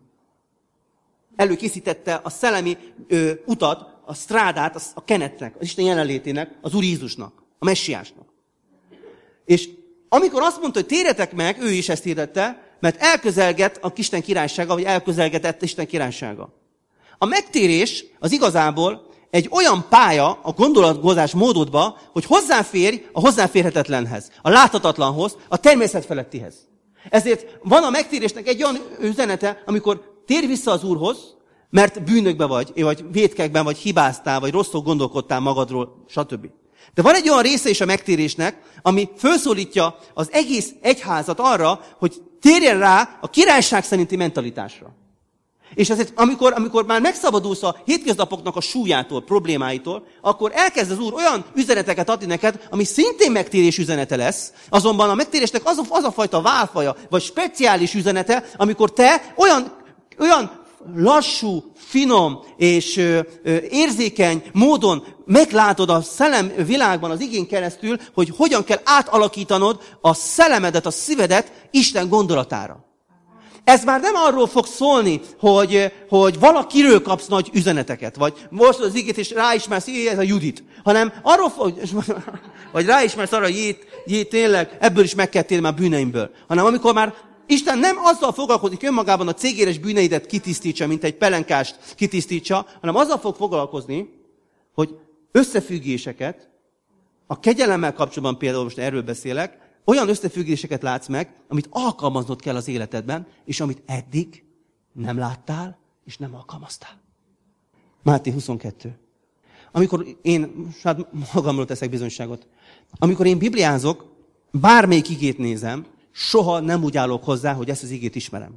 Előkészítette a szellemi utat, a strádát, a kenetnek, az Isten jelenlétének, az Úr Jézusnak, a messiásnak. És amikor azt mondta, hogy térjetek meg, ő is ezt hirdette, mert elközelget a Isten királysága, vagy elközelgetett Isten királysága. A megtérés az igazából egy olyan pálya a gondolatgozás módodba, hogy hozzáférj a hozzáférhetetlenhez, a láthatatlanhoz, a természet felettihez. Ezért van a megtérésnek egy olyan üzenete, amikor tér vissza az Úrhoz, mert bűnökbe vagy vétkekben, vagy hibáztál, vagy rosszul gondolkodtál magadról, stb. De van egy olyan része is a megtérésnek, ami felszólítja az egész egyházat arra, hogy térjen rá a királyság szerinti mentalitásra. És ezért, amikor már megszabadulsz a hétköznapoknak a súlyától, problémáitól, akkor elkezd az Úr olyan üzeneteket adni neked, ami szintén megtérés üzenete lesz, azonban a megtérésnek az a fajta válfaja, vagy speciális üzenete, amikor te olyan lassú, finom és érzékeny módon meglátod a szellem világban az igén keresztül, hogy hogyan kell átalakítanod a szellemedet, a szívedet Isten gondolatára. Ez már nem arról fog szólni, hogy valakiről kapsz nagy üzeneteket, vagy most az igét és ráismersz, ez a Judit, hanem arról fog, vagy ráismersz arra, hogy tényleg ebből is meg kell térni már bűneimből, hanem amikor már Isten nem azzal foglalkozik önmagában a cégéres bűneidet kitisztítsa, mint egy pelenkást kitisztítsa, hanem azzal fog foglalkozni, hogy összefüggéseket, a kegyelemmel kapcsolatban például most erről beszélek, olyan összefüggéseket látsz meg, amit alkalmaznod kell az életedben, és amit eddig nem láttál, és nem alkalmaztál. Máté 22. Amikor én, hát magamról teszek bizonyságot, amikor én bibliázok, bármelyik igét nézem, soha nem úgy állok hozzá, hogy ezt az igét ismerem.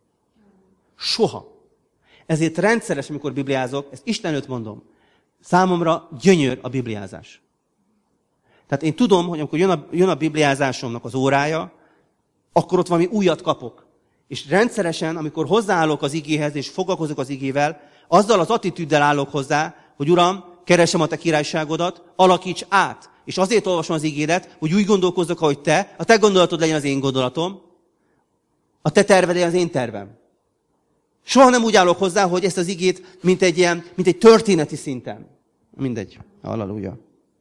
Soha. Ezért rendszeres, amikor bibliázok, ezt Isten előtt mondom, számomra gyönyör a bibliázás. Tehát én tudom, hogy amikor jön a bibliázásomnak az órája, akkor ott valami újat kapok. És rendszeresen, amikor hozzáállok az igéhez, és foglalkozok az igével, azzal az attitűddel állok hozzá, hogy Uram, keresem a te királyságodat, alakíts át. És azért olvasom az igédet, hogy úgy gondolkozzak, ahogy te, a te gondolatod legyen az én gondolatom, a te terved legyen az én tervem. Soha nem úgy állok hozzá, hogy ezt az igét, mint egy történeti szinten. Mindegy. Halleluja.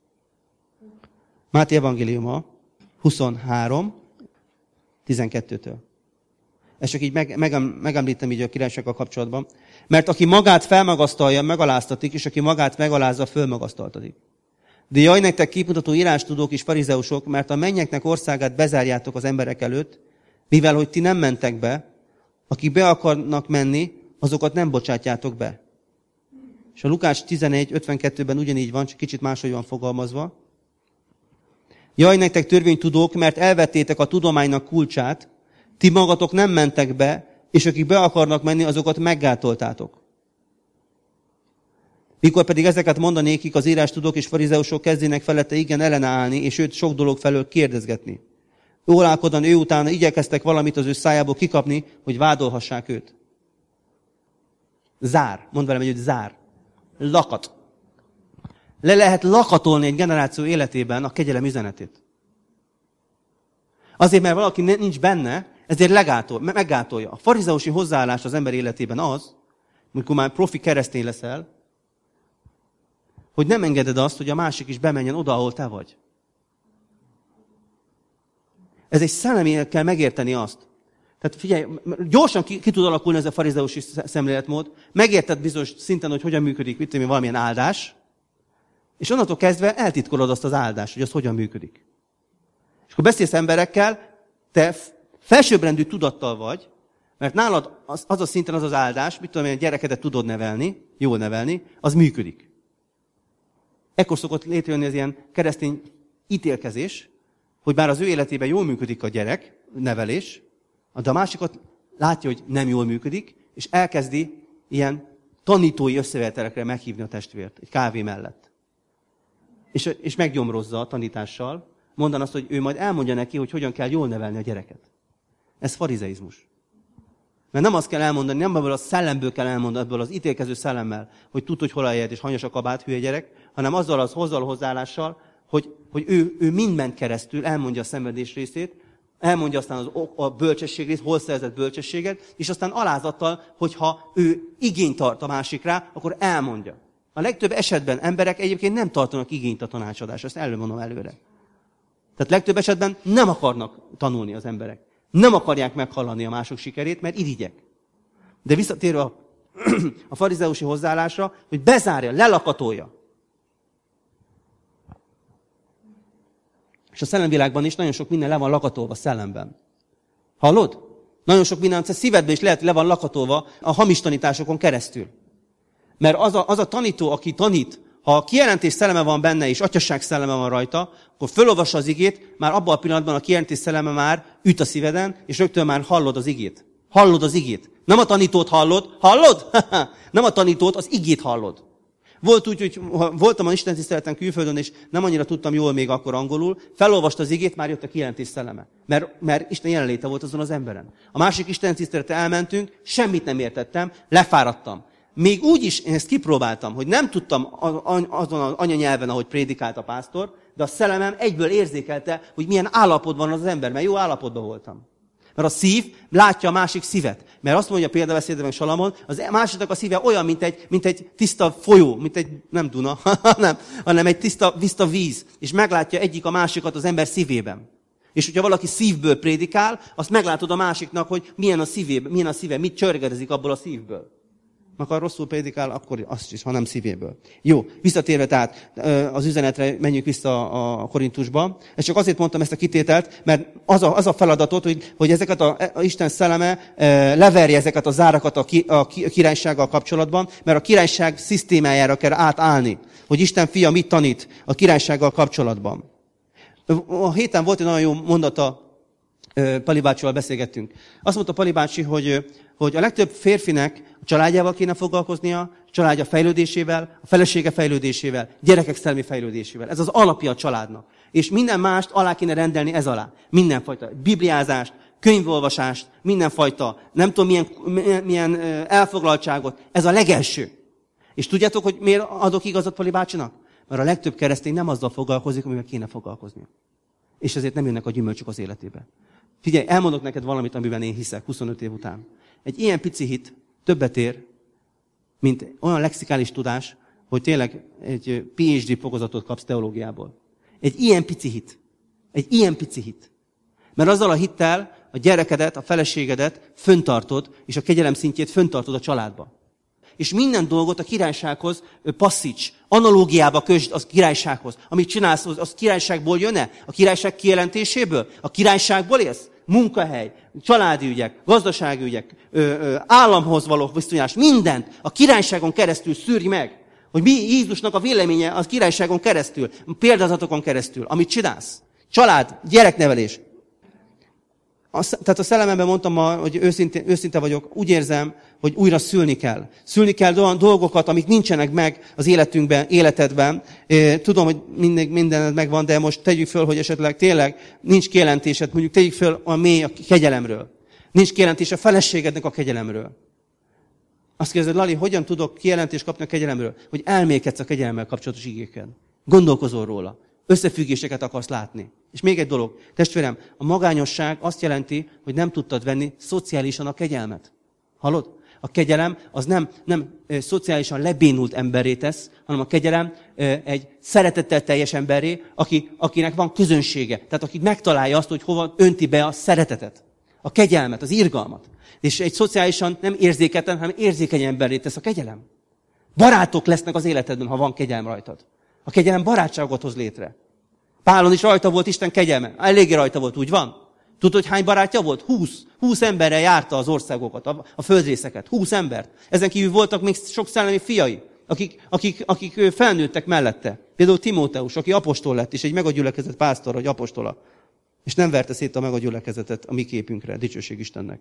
Máté evangéliuma 23, 12-től. Ezt csak így megemlítem így a királysággal kapcsolatban. Mert aki magát felmagasztalja, megaláztatik, és aki magát megalázza, fölmagasztaltatik. De jaj nektek képmutató írástudók és farizeusok, mert a mennyeknek országát bezárjátok az emberek előtt, mivel hogy ti nem mentek be, akik be akarnak menni, azokat nem bocsátjátok be. És a Lukács 11:52-ben ugyanígy van, csak kicsit máshogy van fogalmazva. Jaj nektek törvénytudók, mert elvettétek a tudománynak kulcsát, ti magatok nem mentek be, és akik be akarnak menni, azokat meggátoltátok. Mikor pedig ezeket mondanékik, az írástudók és farizeusok kezdének felette igen ellenállni, és őt sok dolog felől kérdezgetni. Ólálkodan ő utána igyekeztek valamit az ő szájából kikapni, hogy vádolhassák őt. Zár. Mondd velem, hogy zár. Lakat. Le lehet lakatolni egy generáció életében a kegyelem üzenetét. Azért, mert valaki nincs benne, ezért meggátolja. A farizeusi hozzáállás az ember életében az, amikor már profi keresztény leszel, hogy nem engeded azt, hogy a másik is bemenjen oda, ahol te vagy. Ez egy szellemi, kell megérteni azt. Tehát figyelj, gyorsan ki tud alakulni ez a farizeusi szemléletmód, megérted bizonyos szinten, hogy hogyan működik, mit tudom, valamilyen áldás, És onnantól kezdve eltitkolod azt az áldást, hogy az hogyan működik. És akkor beszélsz emberekkel, te felsőbbrendű tudattal vagy, mert nálad az a szinten az az áldás, mit tudom én, gyerekedet tudod nevelni, jól nevelni, az működik. Ekkor szokott létrejönni az ilyen keresztény ítélkezés, hogy bár az ő életében jól működik a gyerek, nevelés, de a másikat látja, hogy nem jól működik, és elkezdi ilyen tanítói összevetelekre meghívni a testvért, egy kávé mellett. És meggyomrozza a tanítással, mondan azt, hogy ő majd elmondja neki, hogy hogyan kell jól nevelni a gyereket. Ez farizeizmus. Mert nem azt kell elmondani, nem ebből a szellemből kell elmondani, ebből az ítélkező szellemmel, hogy tud, hogy hol a helyed, és hanyas a kabát, hülye gyerek, hanem azzal az hozzáállással, hogy ő mind ment keresztül, elmondja a szenvedés részét, elmondja aztán a bölcsesség részét, hol szerzett bölcsességet, és aztán alázattal, hogyha ő igényt tart a másikra, akkor elmondja. A legtöbb esetben emberek egyébként nem tartanak igényt a tanácsadásra, ezt előmondom előre. Tehát legtöbb esetben nem akarnak tanulni az emberek. Nem akarják meghallani a mások sikerét, mert irigyek. De visszatérve a farizeusi hozzáállásra, hogy bezárja, lelakatolja. És a szellemvilágban is nagyon sok minden le van lakatolva szellemben. Hallod? Nagyon sok minden a szívedben is lehet, le van lakatolva a hamis tanításokon keresztül. Mert az a tanító, aki tanít, ha a kijelentés szelleme van benne, és atyasság szelleme van rajta, akkor fölolvassa az igét, már abban a pillanatban a kijelentés szelleme már üt a szíveden, és rögtön már hallod az igét. Hallod az igét. Nem a tanítót hallod. Hallod? Nem a tanítót, az igét hallod. Volt úgy, hogy voltam a Isten tiszteleten külföldön, és nem annyira tudtam jól még akkor angolul, felolvasta az igét, már jött a kijelentés szelleme. Mert Isten jelenléte volt azon az emberen. A másik Isten tiszteletre elmentünk, semmit nem értettem, lefáradtam. Még úgy is én ezt kipróbáltam, hogy nem tudtam azon az anyanyelven, ahogy prédikált a pásztor, de a szellemem egyből érzékelte, hogy milyen állapotban az ember, mert jó állapotban voltam. Mert a szív látja a másik szívet. Mert azt mondja példabeszédben Salamon, az másiknak a szíve olyan, mint egy tiszta folyó, mint egy, nem Duna, hanem egy tiszta víz. És meglátja egyik a másikat az ember szívében. És hogyha valaki szívből prédikál, azt meglátod a másiknak, hogy milyen a szíve, mit csörgedezik abból a szívből. Ha rosszul prédikál, akkor azt is, ha nem szívéből. Jó, visszatérve tehát az üzenetre, menjünk vissza a Korintusba. Ezt csak azért mondtam ezt a kitételt, mert az a feladatot, hogy ezeket a Isten szelleme leverje ezeket a zárakat a királysággal kapcsolatban, mert a királyság szisztémájára kell átállni, hogy Isten fia mit tanít a királysággal kapcsolatban. A héten volt egy nagyon jó mondata, Pali bácsival beszélgettünk. Azt mondta Pali bácsi, hogy a legtöbb férfinek a családjával kéne foglalkoznia, a családja fejlődésével, a felesége fejlődésével, gyerekek szellemi fejlődésével. Ez az alapja a családnak. És minden mást alá kéne rendelni ez alá. Mindenfajta bibliázást, könyvolvasást, mindenfajta, nem tudom milyen elfoglaltságot. Ez a legelső. És tudjátok, hogy miért adok igazat Pali bácsinak? Mert a legtöbb keresztény nem azzal foglalkozik, amivel kéne foglalkoznia. És ezért nem jönnek a gyümölcsök az életébe. Figyelj, elmondok neked valamit, amiben én hiszek 25 év után. Egy ilyen pici hit többet ér, mint olyan lexikális tudás, hogy tényleg egy PhD fokozatot kapsz teológiából. Egy ilyen pici hit. Egy ilyen pici hit. Mert azzal a hittel a gyerekedet, a feleségedet föntartod, és a kegyelem szintjét föntartod a családba. És minden dolgot a királysághoz passzíts, analógiába kösd az királysághoz. Amit csinálsz, az királyságból jön-e? A királyság kijelentéséből? A királyságból élsz? Munkahely, családi ügyek, gazdasági ügyek, államhoz való viszonyulás, mindent a királyságon keresztül szűrj meg. Hogy mi Jézusnak a véleménye a királyságon keresztül, példázatokon keresztül, amit csinálsz. Család, gyereknevelés. Tehát a szellememben mondtam ma, hogy őszinte vagyok, úgy érzem, hogy újra szülni kell. Szülni kell olyan dolgokat, amik nincsenek meg az életedben. Tudom, hogy mindened megvan, de most tegyük föl, hogy esetleg tényleg nincs kijelentésed, mondjuk tegyük föl a mély a kegyelemről. Nincs kijelentés a feleségednek a kegyelemről. Azt kérdezed, Lali, hogyan tudok kijelentést kapni a kegyelemről? Hogy elmékedsz a kegyelemmel kapcsolatos igéken. Gondolkozol róla. Összefüggéseket akarsz látni. És még egy dolog, testvérem, a magányosság azt jelenti, hogy nem tudtad venni szociálisan a kegyelmet. Hallod? A kegyelem az nem szociálisan lebénult emberré tesz, hanem a kegyelem egy szeretettel teljes emberré, akinek van közönsége. Tehát aki megtalálja azt, hogy hova önti be a szeretetet, a kegyelmet, az irgalmat. És egy szociálisan nem érzéketlen, hanem érzékeny emberré tesz a kegyelem. Barátok lesznek az életedben, ha van kegyelem rajtad. A kegyelem barátságot hoz létre. Pálon is rajta volt Isten kegyelme. Eléggé rajta volt, úgy van? Tudod, hogy hány barátja volt? 20 emberrel járta az országokat, a földrészeket. 20 embert. Ezen kívül voltak még sok szellemi fiai, akik felnőttek mellette. Például Timóteus, aki apostol lett, és egy megagyülekezett pásztor, vagy apostola. És nem verte szét a megagyülekezetet a mi képünkre, dicsőség Istennek.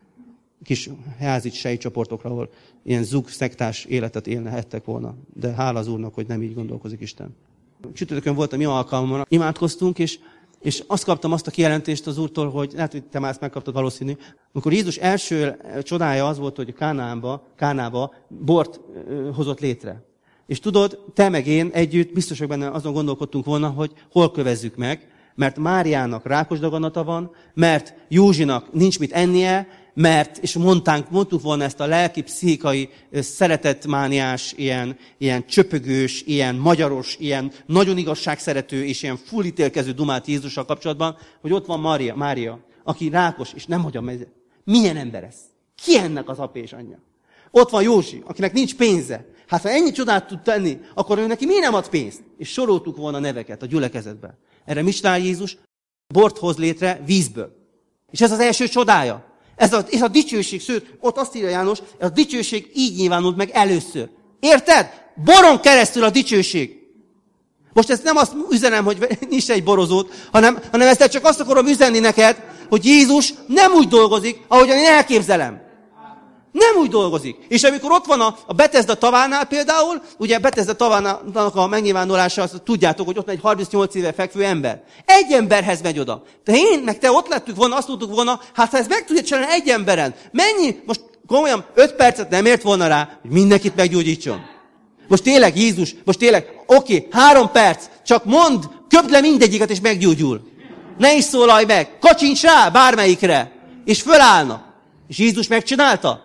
Kis házi sejtcsoportokra, ahol ilyen zug szektás életet élhettek volna. De hála az Úrnak, hogy nem így gondolkozik Isten. Csütörtökön volt a mi alkalmon, imádkoztunk, és azt kaptam azt a kijelentést az Úrtól, hogy lehet, hogy te már ezt megkaptad valószínű. Amikor Jézus első csodája az volt, hogy Kánába bort hozott létre. És tudod, te meg én együtt biztosak benne azon gondolkodtunk volna, hogy hol kövezzük meg, mert Máriának rákos daganata van, mert Józsinak nincs mit ennie, és mondtuk volna ezt a lelki, pszichikai, szeretetmániás, ilyen csöpögős, ilyen magyaros, ilyen nagyon igazságszerető és ilyen fullítélkező dumát Jézussal kapcsolatban, hogy ott van Mária, aki rákos, és nem hagyja meg. Milyen ember ez? Ki ennek az apja és anyja? Ott van Józsi, akinek nincs pénze. Hát ha ennyi csodát tud tenni, akkor ő neki miért nem ad pénzt? És soroltuk volna neveket a gyülekezetbe. Erre mit csinál Jézus? Bort hoz létre vízből. És ez az első csodája. Ez a dicsőség, sőt, ott azt írja János, a dicsőség így nyilvánult meg először. Érted? Boron keresztül a dicsőség. Most ezt nem azt üzenem, hogy nincs egy borozót, hanem ezt csak azt akarom üzenni neked, hogy Jézus nem úgy dolgozik, ahogyan én elképzelem. Nem úgy dolgozik. És amikor ott van a Betesda tavánál például, ugye Betesda tavának a megnyilvánulása, azt tudjátok, hogy ott van egy 38 éve fekvő ember. Egy emberhez megy oda. De én, meg te ott lettük volna, azt tudtuk volna, hát ha ezt meg tudja csinálni egy emberen, mennyi, most komolyan 5 percet nem ért volna rá, hogy mindenkit meggyógyítson. Most tényleg Jézus, oké, 3 perc, csak mondd, köpd le mindegyiket és meggyógyul. Ne is szólalj meg, kacsincs rá bármelyikre, és fölállna. És Jézus megcsinálta.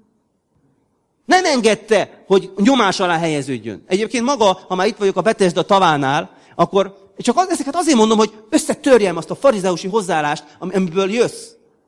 Nem engedte, hogy nyomás alá helyeződjön. Egyébként maga, ha már itt vagyok a Betesda tavánál, akkor csak ezeket azért mondom, hogy összetörjem azt a farizeusi hozzáállást, amiből jössz.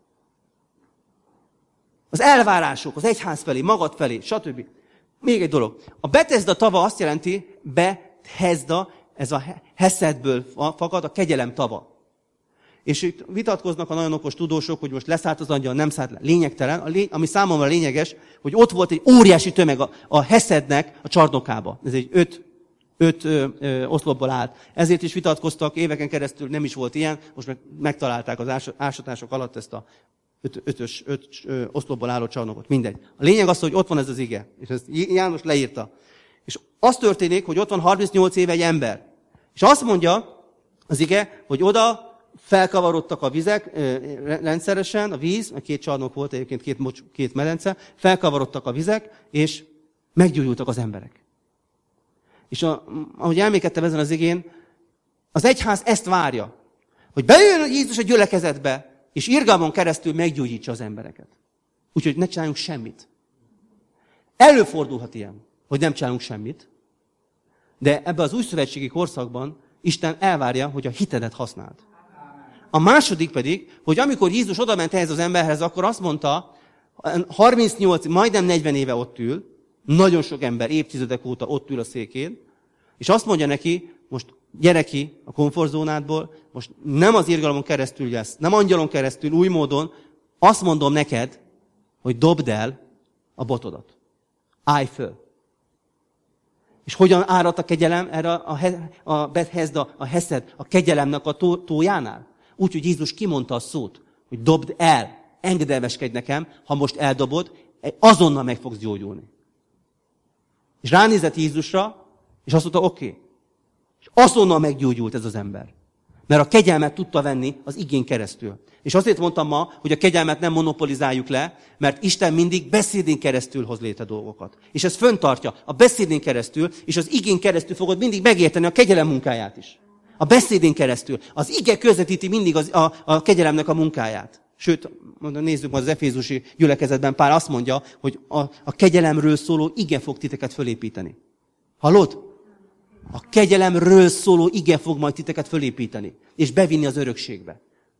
Az elvárások, az egyház felé, magad felé, stb. Még egy dolog. A Betesda tava azt jelenti, Bethesda, ez a Heszedből fakad, a kegyelem tava. És itt vitatkoznak a nagyon okos tudósok, hogy most leszállt az angyal, nem szállt le. Lényegtelen. Ami számomra lényeges, hogy ott volt egy óriási tömeg a Heszednek a csarnokába. Ez egy 5 oszlopból állt. Ezért is vitatkoztak, éveken keresztül nem is volt ilyen, most megtalálták az ásatások alatt ezt a 5 oszlopból álló csarnokot. Mindegy. A lényeg az, hogy ott van ez az ige. És ezt János leírta. És az történik, hogy ott van 38 éve egy ember. És azt mondja az ige, hogy oda felkavarodtak a vizek rendszeresen, a víz, 2 csarnok volt egyébként, 2 medence, felkavarodtak a vizek, és meggyógyultak az emberek. És ahogy elmékedtem ezen az igén, az egyház ezt várja, hogy bejöjjön Jézus a gyülekezetbe, és irgalmon keresztül meggyógyítsa az embereket. Úgyhogy ne csináljunk semmit. Előfordulhat ilyen, hogy nem csinálunk semmit, de ebben az újszövetségi korszakban Isten elvárja, hogy a hitedet használd. A második pedig, hogy amikor Jézus odament ehhez az emberhez, akkor azt mondta, 38, majdnem 40 éve ott ül, nagyon sok ember évtizedek óta ott ül a székén, és azt mondja neki, most gyere ki a komfortzónádból, most nem az irgalmon keresztül jössz, nem angyalon keresztül, új módon, azt mondom neked, hogy dobd el a botodat. Állj föl. És hogyan árad a kegyelem erre a Bethesda, a Heszed, a kegyelemnek a tójánál? Úgy, hogy Jézus kimondta a szót, hogy dobd el, engedelmeskedj nekem, ha most eldobod, azonnal meg fogsz gyógyulni. És ránézett Jézusra, és azt mondta, oké. És azonnal meggyógyult ez az ember. Mert a kegyelmet tudta venni az igén keresztül. És azért mondtam ma, hogy a kegyelmet nem monopolizáljuk le, mert Isten mindig beszédén keresztül hoz létre dolgokat. És ez föntartja a beszédén keresztül, és az igén keresztül fogod mindig megérteni a kegyelem munkáját is. A beszédén keresztül. Az ige közvetíti mindig a kegyelemnek a munkáját. Sőt, nézzük majd az efézusi gyülekezetben, Pál azt mondja, hogy a kegyelemről szóló ige fog titeket fölépíteni. Hallod? A kegyelemről szóló ige fog majd titeket fölépíteni, és bevinni az örökségbe.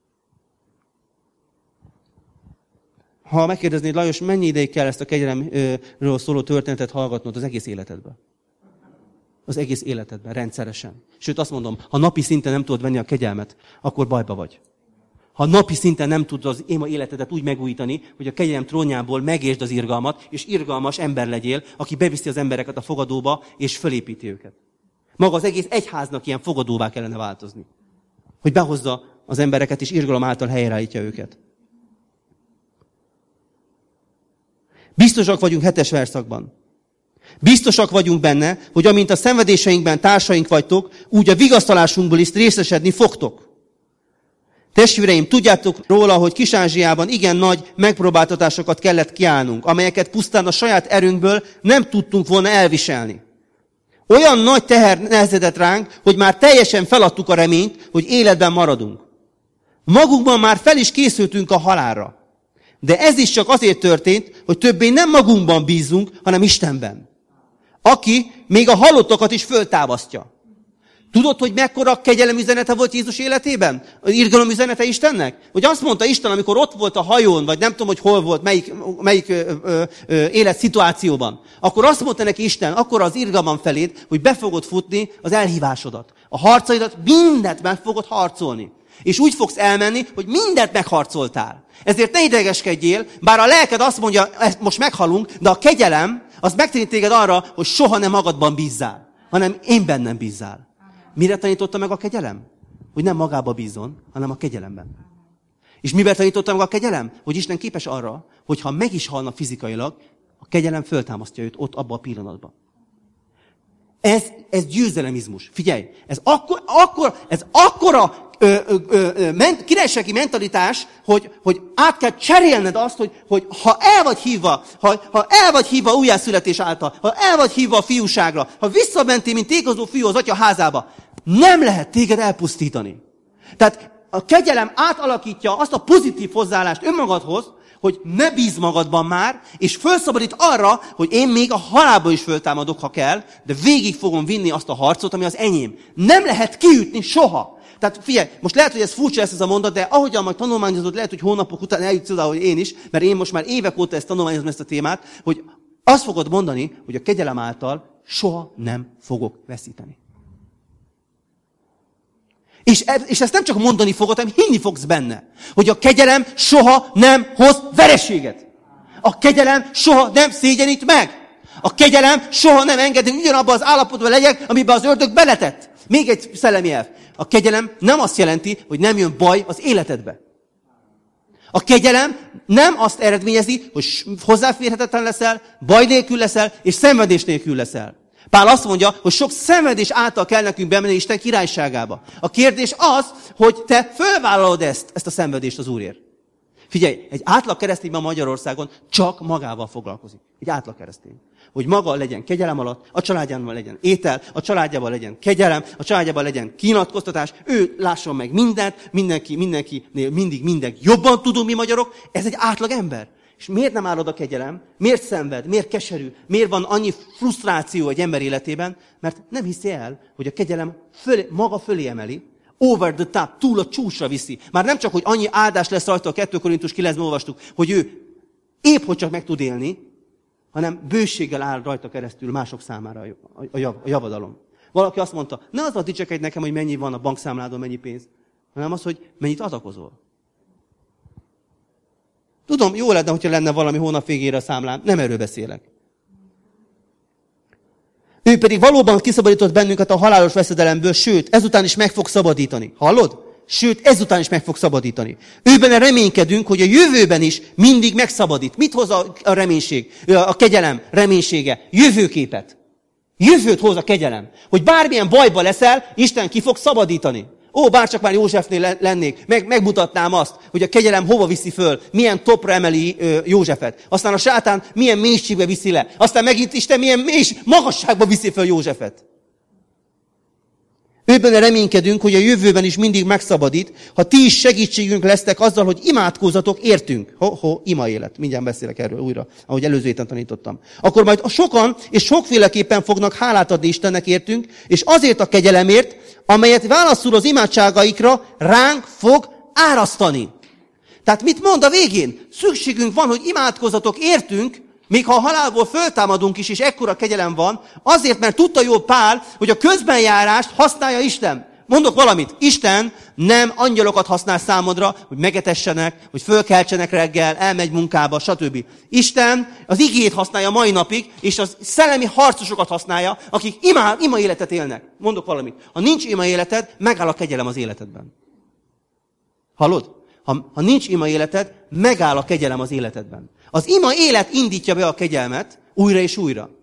Ha megkérdeznéd, Lajos, mennyi ideig kell ezt a kegyelemről szóló történetet hallgatnod az egész életedben? Az egész életedben, rendszeresen. Sőt, azt mondom, ha napi szinten nem tudod venni a kegyelmet, akkor bajba vagy. Ha napi szinten nem tudod az életedet úgy megújítani, hogy a kegyelem trónjából megértsd az irgalmat, és irgalmas ember legyél, aki beviszi az embereket a fogadóba, és fölépíti őket. Maga az egész egyháznak ilyen fogadóvá kellene változni. Hogy behozza az embereket, és irgalom által helyreállítja őket. Biztosak vagyunk 7. verszakban. Biztosak vagyunk benne, hogy amint a szenvedéseinkben társaink vagytok, úgy a vigasztalásunkból is részesedni fogtok. Testvéreim, tudjátok róla, hogy Kis-Ázsiában igen nagy megpróbáltatásokat kellett kiállnunk, amelyeket pusztán a saját erőnkből nem tudtunk volna elviselni. Olyan nagy teher nehezedett ránk, hogy már teljesen feladtuk a reményt, hogy életben maradunk. Magunkban már fel is készültünk a halálra. De ez is csak azért történt, hogy többé nem magunkban bízunk, hanem Istenben. Aki még a halottakat is föltámasztja. Tudod, hogy mekkora kegyelem üzenete volt Jézus életében? Az irgalom üzenete Istennek? Hogy azt mondta Isten, amikor ott volt a hajón, vagy nem tudom, hogy hol volt, melyik életszituációban. Akkor azt mondta neki Isten, akkor az irgalmam feléd, hogy be fogod futni az elhívásodat. A harcaidat, mindent meg fogod harcolni. És úgy fogsz elmenni, hogy mindent megharcoltál. Ezért ne idegeskedjél, bár a lelked azt mondja, most meghalunk, de a kegyelem, az megtanít téged arra, hogy soha nem magadban bízzál, hanem én bennem bízzál. Mire tanította meg a kegyelem? Hogy nem magába bízzon, hanem a kegyelemben. És mivel tanította meg a kegyelem? Hogy Isten képes arra, hogy ha meg is halna fizikailag, a kegyelem föltámasztja őt ott abban a pillanatban. Ez győzelemizmus. Figyelj, ez akkora királysági mentalitás, hogy át kell cserélned azt, hogy ha el vagy hívva újjászületés által, ha el vagy hívva a fiúságra, ha visszamentél, mint tékozó fiú az atya házába, nem lehet téged elpusztítani. Tehát a kegyelem átalakítja azt a pozitív hozzáállást önmagadhoz, hogy ne bízz magadban már, és felszabadít arra, hogy én még a halálba is föltámadok, ha kell, de végig fogom vinni azt a harcot, ami az enyém. Nem lehet kiütni soha. Tehát figyelj, most lehet, hogy ez furcsa lesz ez a mondat, de ahogyan majd tanulmányozod, lehet, hogy hónapok után eljutsz oda, hogy én is, mert én most már évek óta ezt tanulmányozom, ezt a témát, hogy azt fogod mondani, hogy a kegyelem által soha nem fogok veszíteni. És ezt nem csak mondani fogod, hanem hinni fogsz benne, hogy a kegyelem soha nem hoz vereséget. A kegyelem soha nem szégyenít meg. A kegyelem soha nem engedi, hogy ugyanabban az állapotban legyek, amiben az ördög beletett. Még egy szellemi elv. A kegyelem nem azt jelenti, hogy nem jön baj az életedbe. A kegyelem nem azt eredményezi, hogy hozzáférhetetlen leszel, baj nélkül leszel, és szenvedés nélkül leszel. Pál azt mondja, hogy sok szenvedés által kell nekünk bemenni Isten királyságába. A kérdés az, hogy te fölvállalod ezt a szenvedést az Úrért. Figyelj, egy átlag keresztény ma Magyarországon csak magával foglalkozik. Egy átlag keresztény. Hogy maga legyen kegyelem alatt, a családjában legyen étel, a családjában legyen kegyelem, a családjában legyen kinyilatkoztatás, ő lásson meg mindent, mindenkinél mindig minden jobban tudunk mi magyarok, ez egy átlag ember. És miért nem állod a kegyelem? Miért szenved? Miért keserű? Miért van annyi frusztráció egy ember életében? Mert nem hiszi el, hogy a kegyelem maga fölé emeli, over the top, túl a csúcsra viszi. Már nem csak, hogy annyi áldás lesz rajta, a 2 Korintus 9-ben olvastuk, hogy ő épp hogy csak meg tud élni, hanem bőséggel áll rajta keresztül mások számára a javadalom. Valaki azt mondta, ne azzal dicsekedj nekem, hogy mennyi van a bankszámládon, mennyi pénz, hanem az, hogy mennyit adakozol. Tudom, jó lenne, hogyha lenne valami hónap végére a számlám, nem erről beszélek. Ő pedig valóban kiszabadított bennünket a halálos veszedelemből, sőt, ezután is meg fog szabadítani. Hallod? Sőt, ezután is meg fog szabadítani. Őben reménykedünk, hogy a jövőben is mindig megszabadít. Mit hoz a reménység? A kegyelem reménysége? Jövőképet. Jövőt hoz a kegyelem. Hogy bármilyen bajba leszel, Isten ki fog szabadítani. Ó, bárcsak már Józsefnél lennék, megmutatnám azt, hogy a kegyelem hova viszi föl, milyen topra emeli Józsefet. Aztán a sátán milyen mélységbe viszi le. Aztán megint Isten milyen magasságba viszi föl Józsefet. Őben reménykedünk, hogy a jövőben is mindig megszabadít, ha ti is segítségünk lesztek azzal, hogy imádkozzatok értünk. Ima élet. Mindjárt beszélek erről újra, ahogy előző héten tanítottam. Akkor majd sokan és sokféleképpen fognak hálát adni Istennek értünk, és azért a kegyelemért, amelyet válaszul az imádságaikra ránk fog árasztani. Tehát mit mond a végén? Szükségünk van, hogy imádkozzatok értünk, Még ha a halálból föltámadunk is, és ekkora kegyelem van, azért, mert tudta jó Pál, hogy a közbenjárást használja Isten. Mondok valamit, Isten nem angyalokat használ számodra, hogy megetessenek, hogy fölkeltsenek reggel, elmegy munkába, stb. Isten az igét használja mai napig, és az szellemi harcosokat használja, akik ima életet élnek. Mondok valamit. Ha nincs ima életed, megáll a kegyelem az életedben. Hallod? Ha nincs ima életed, megáll a kegyelem az életedben. Az ima élet indítja be a kegyelmet újra és újra.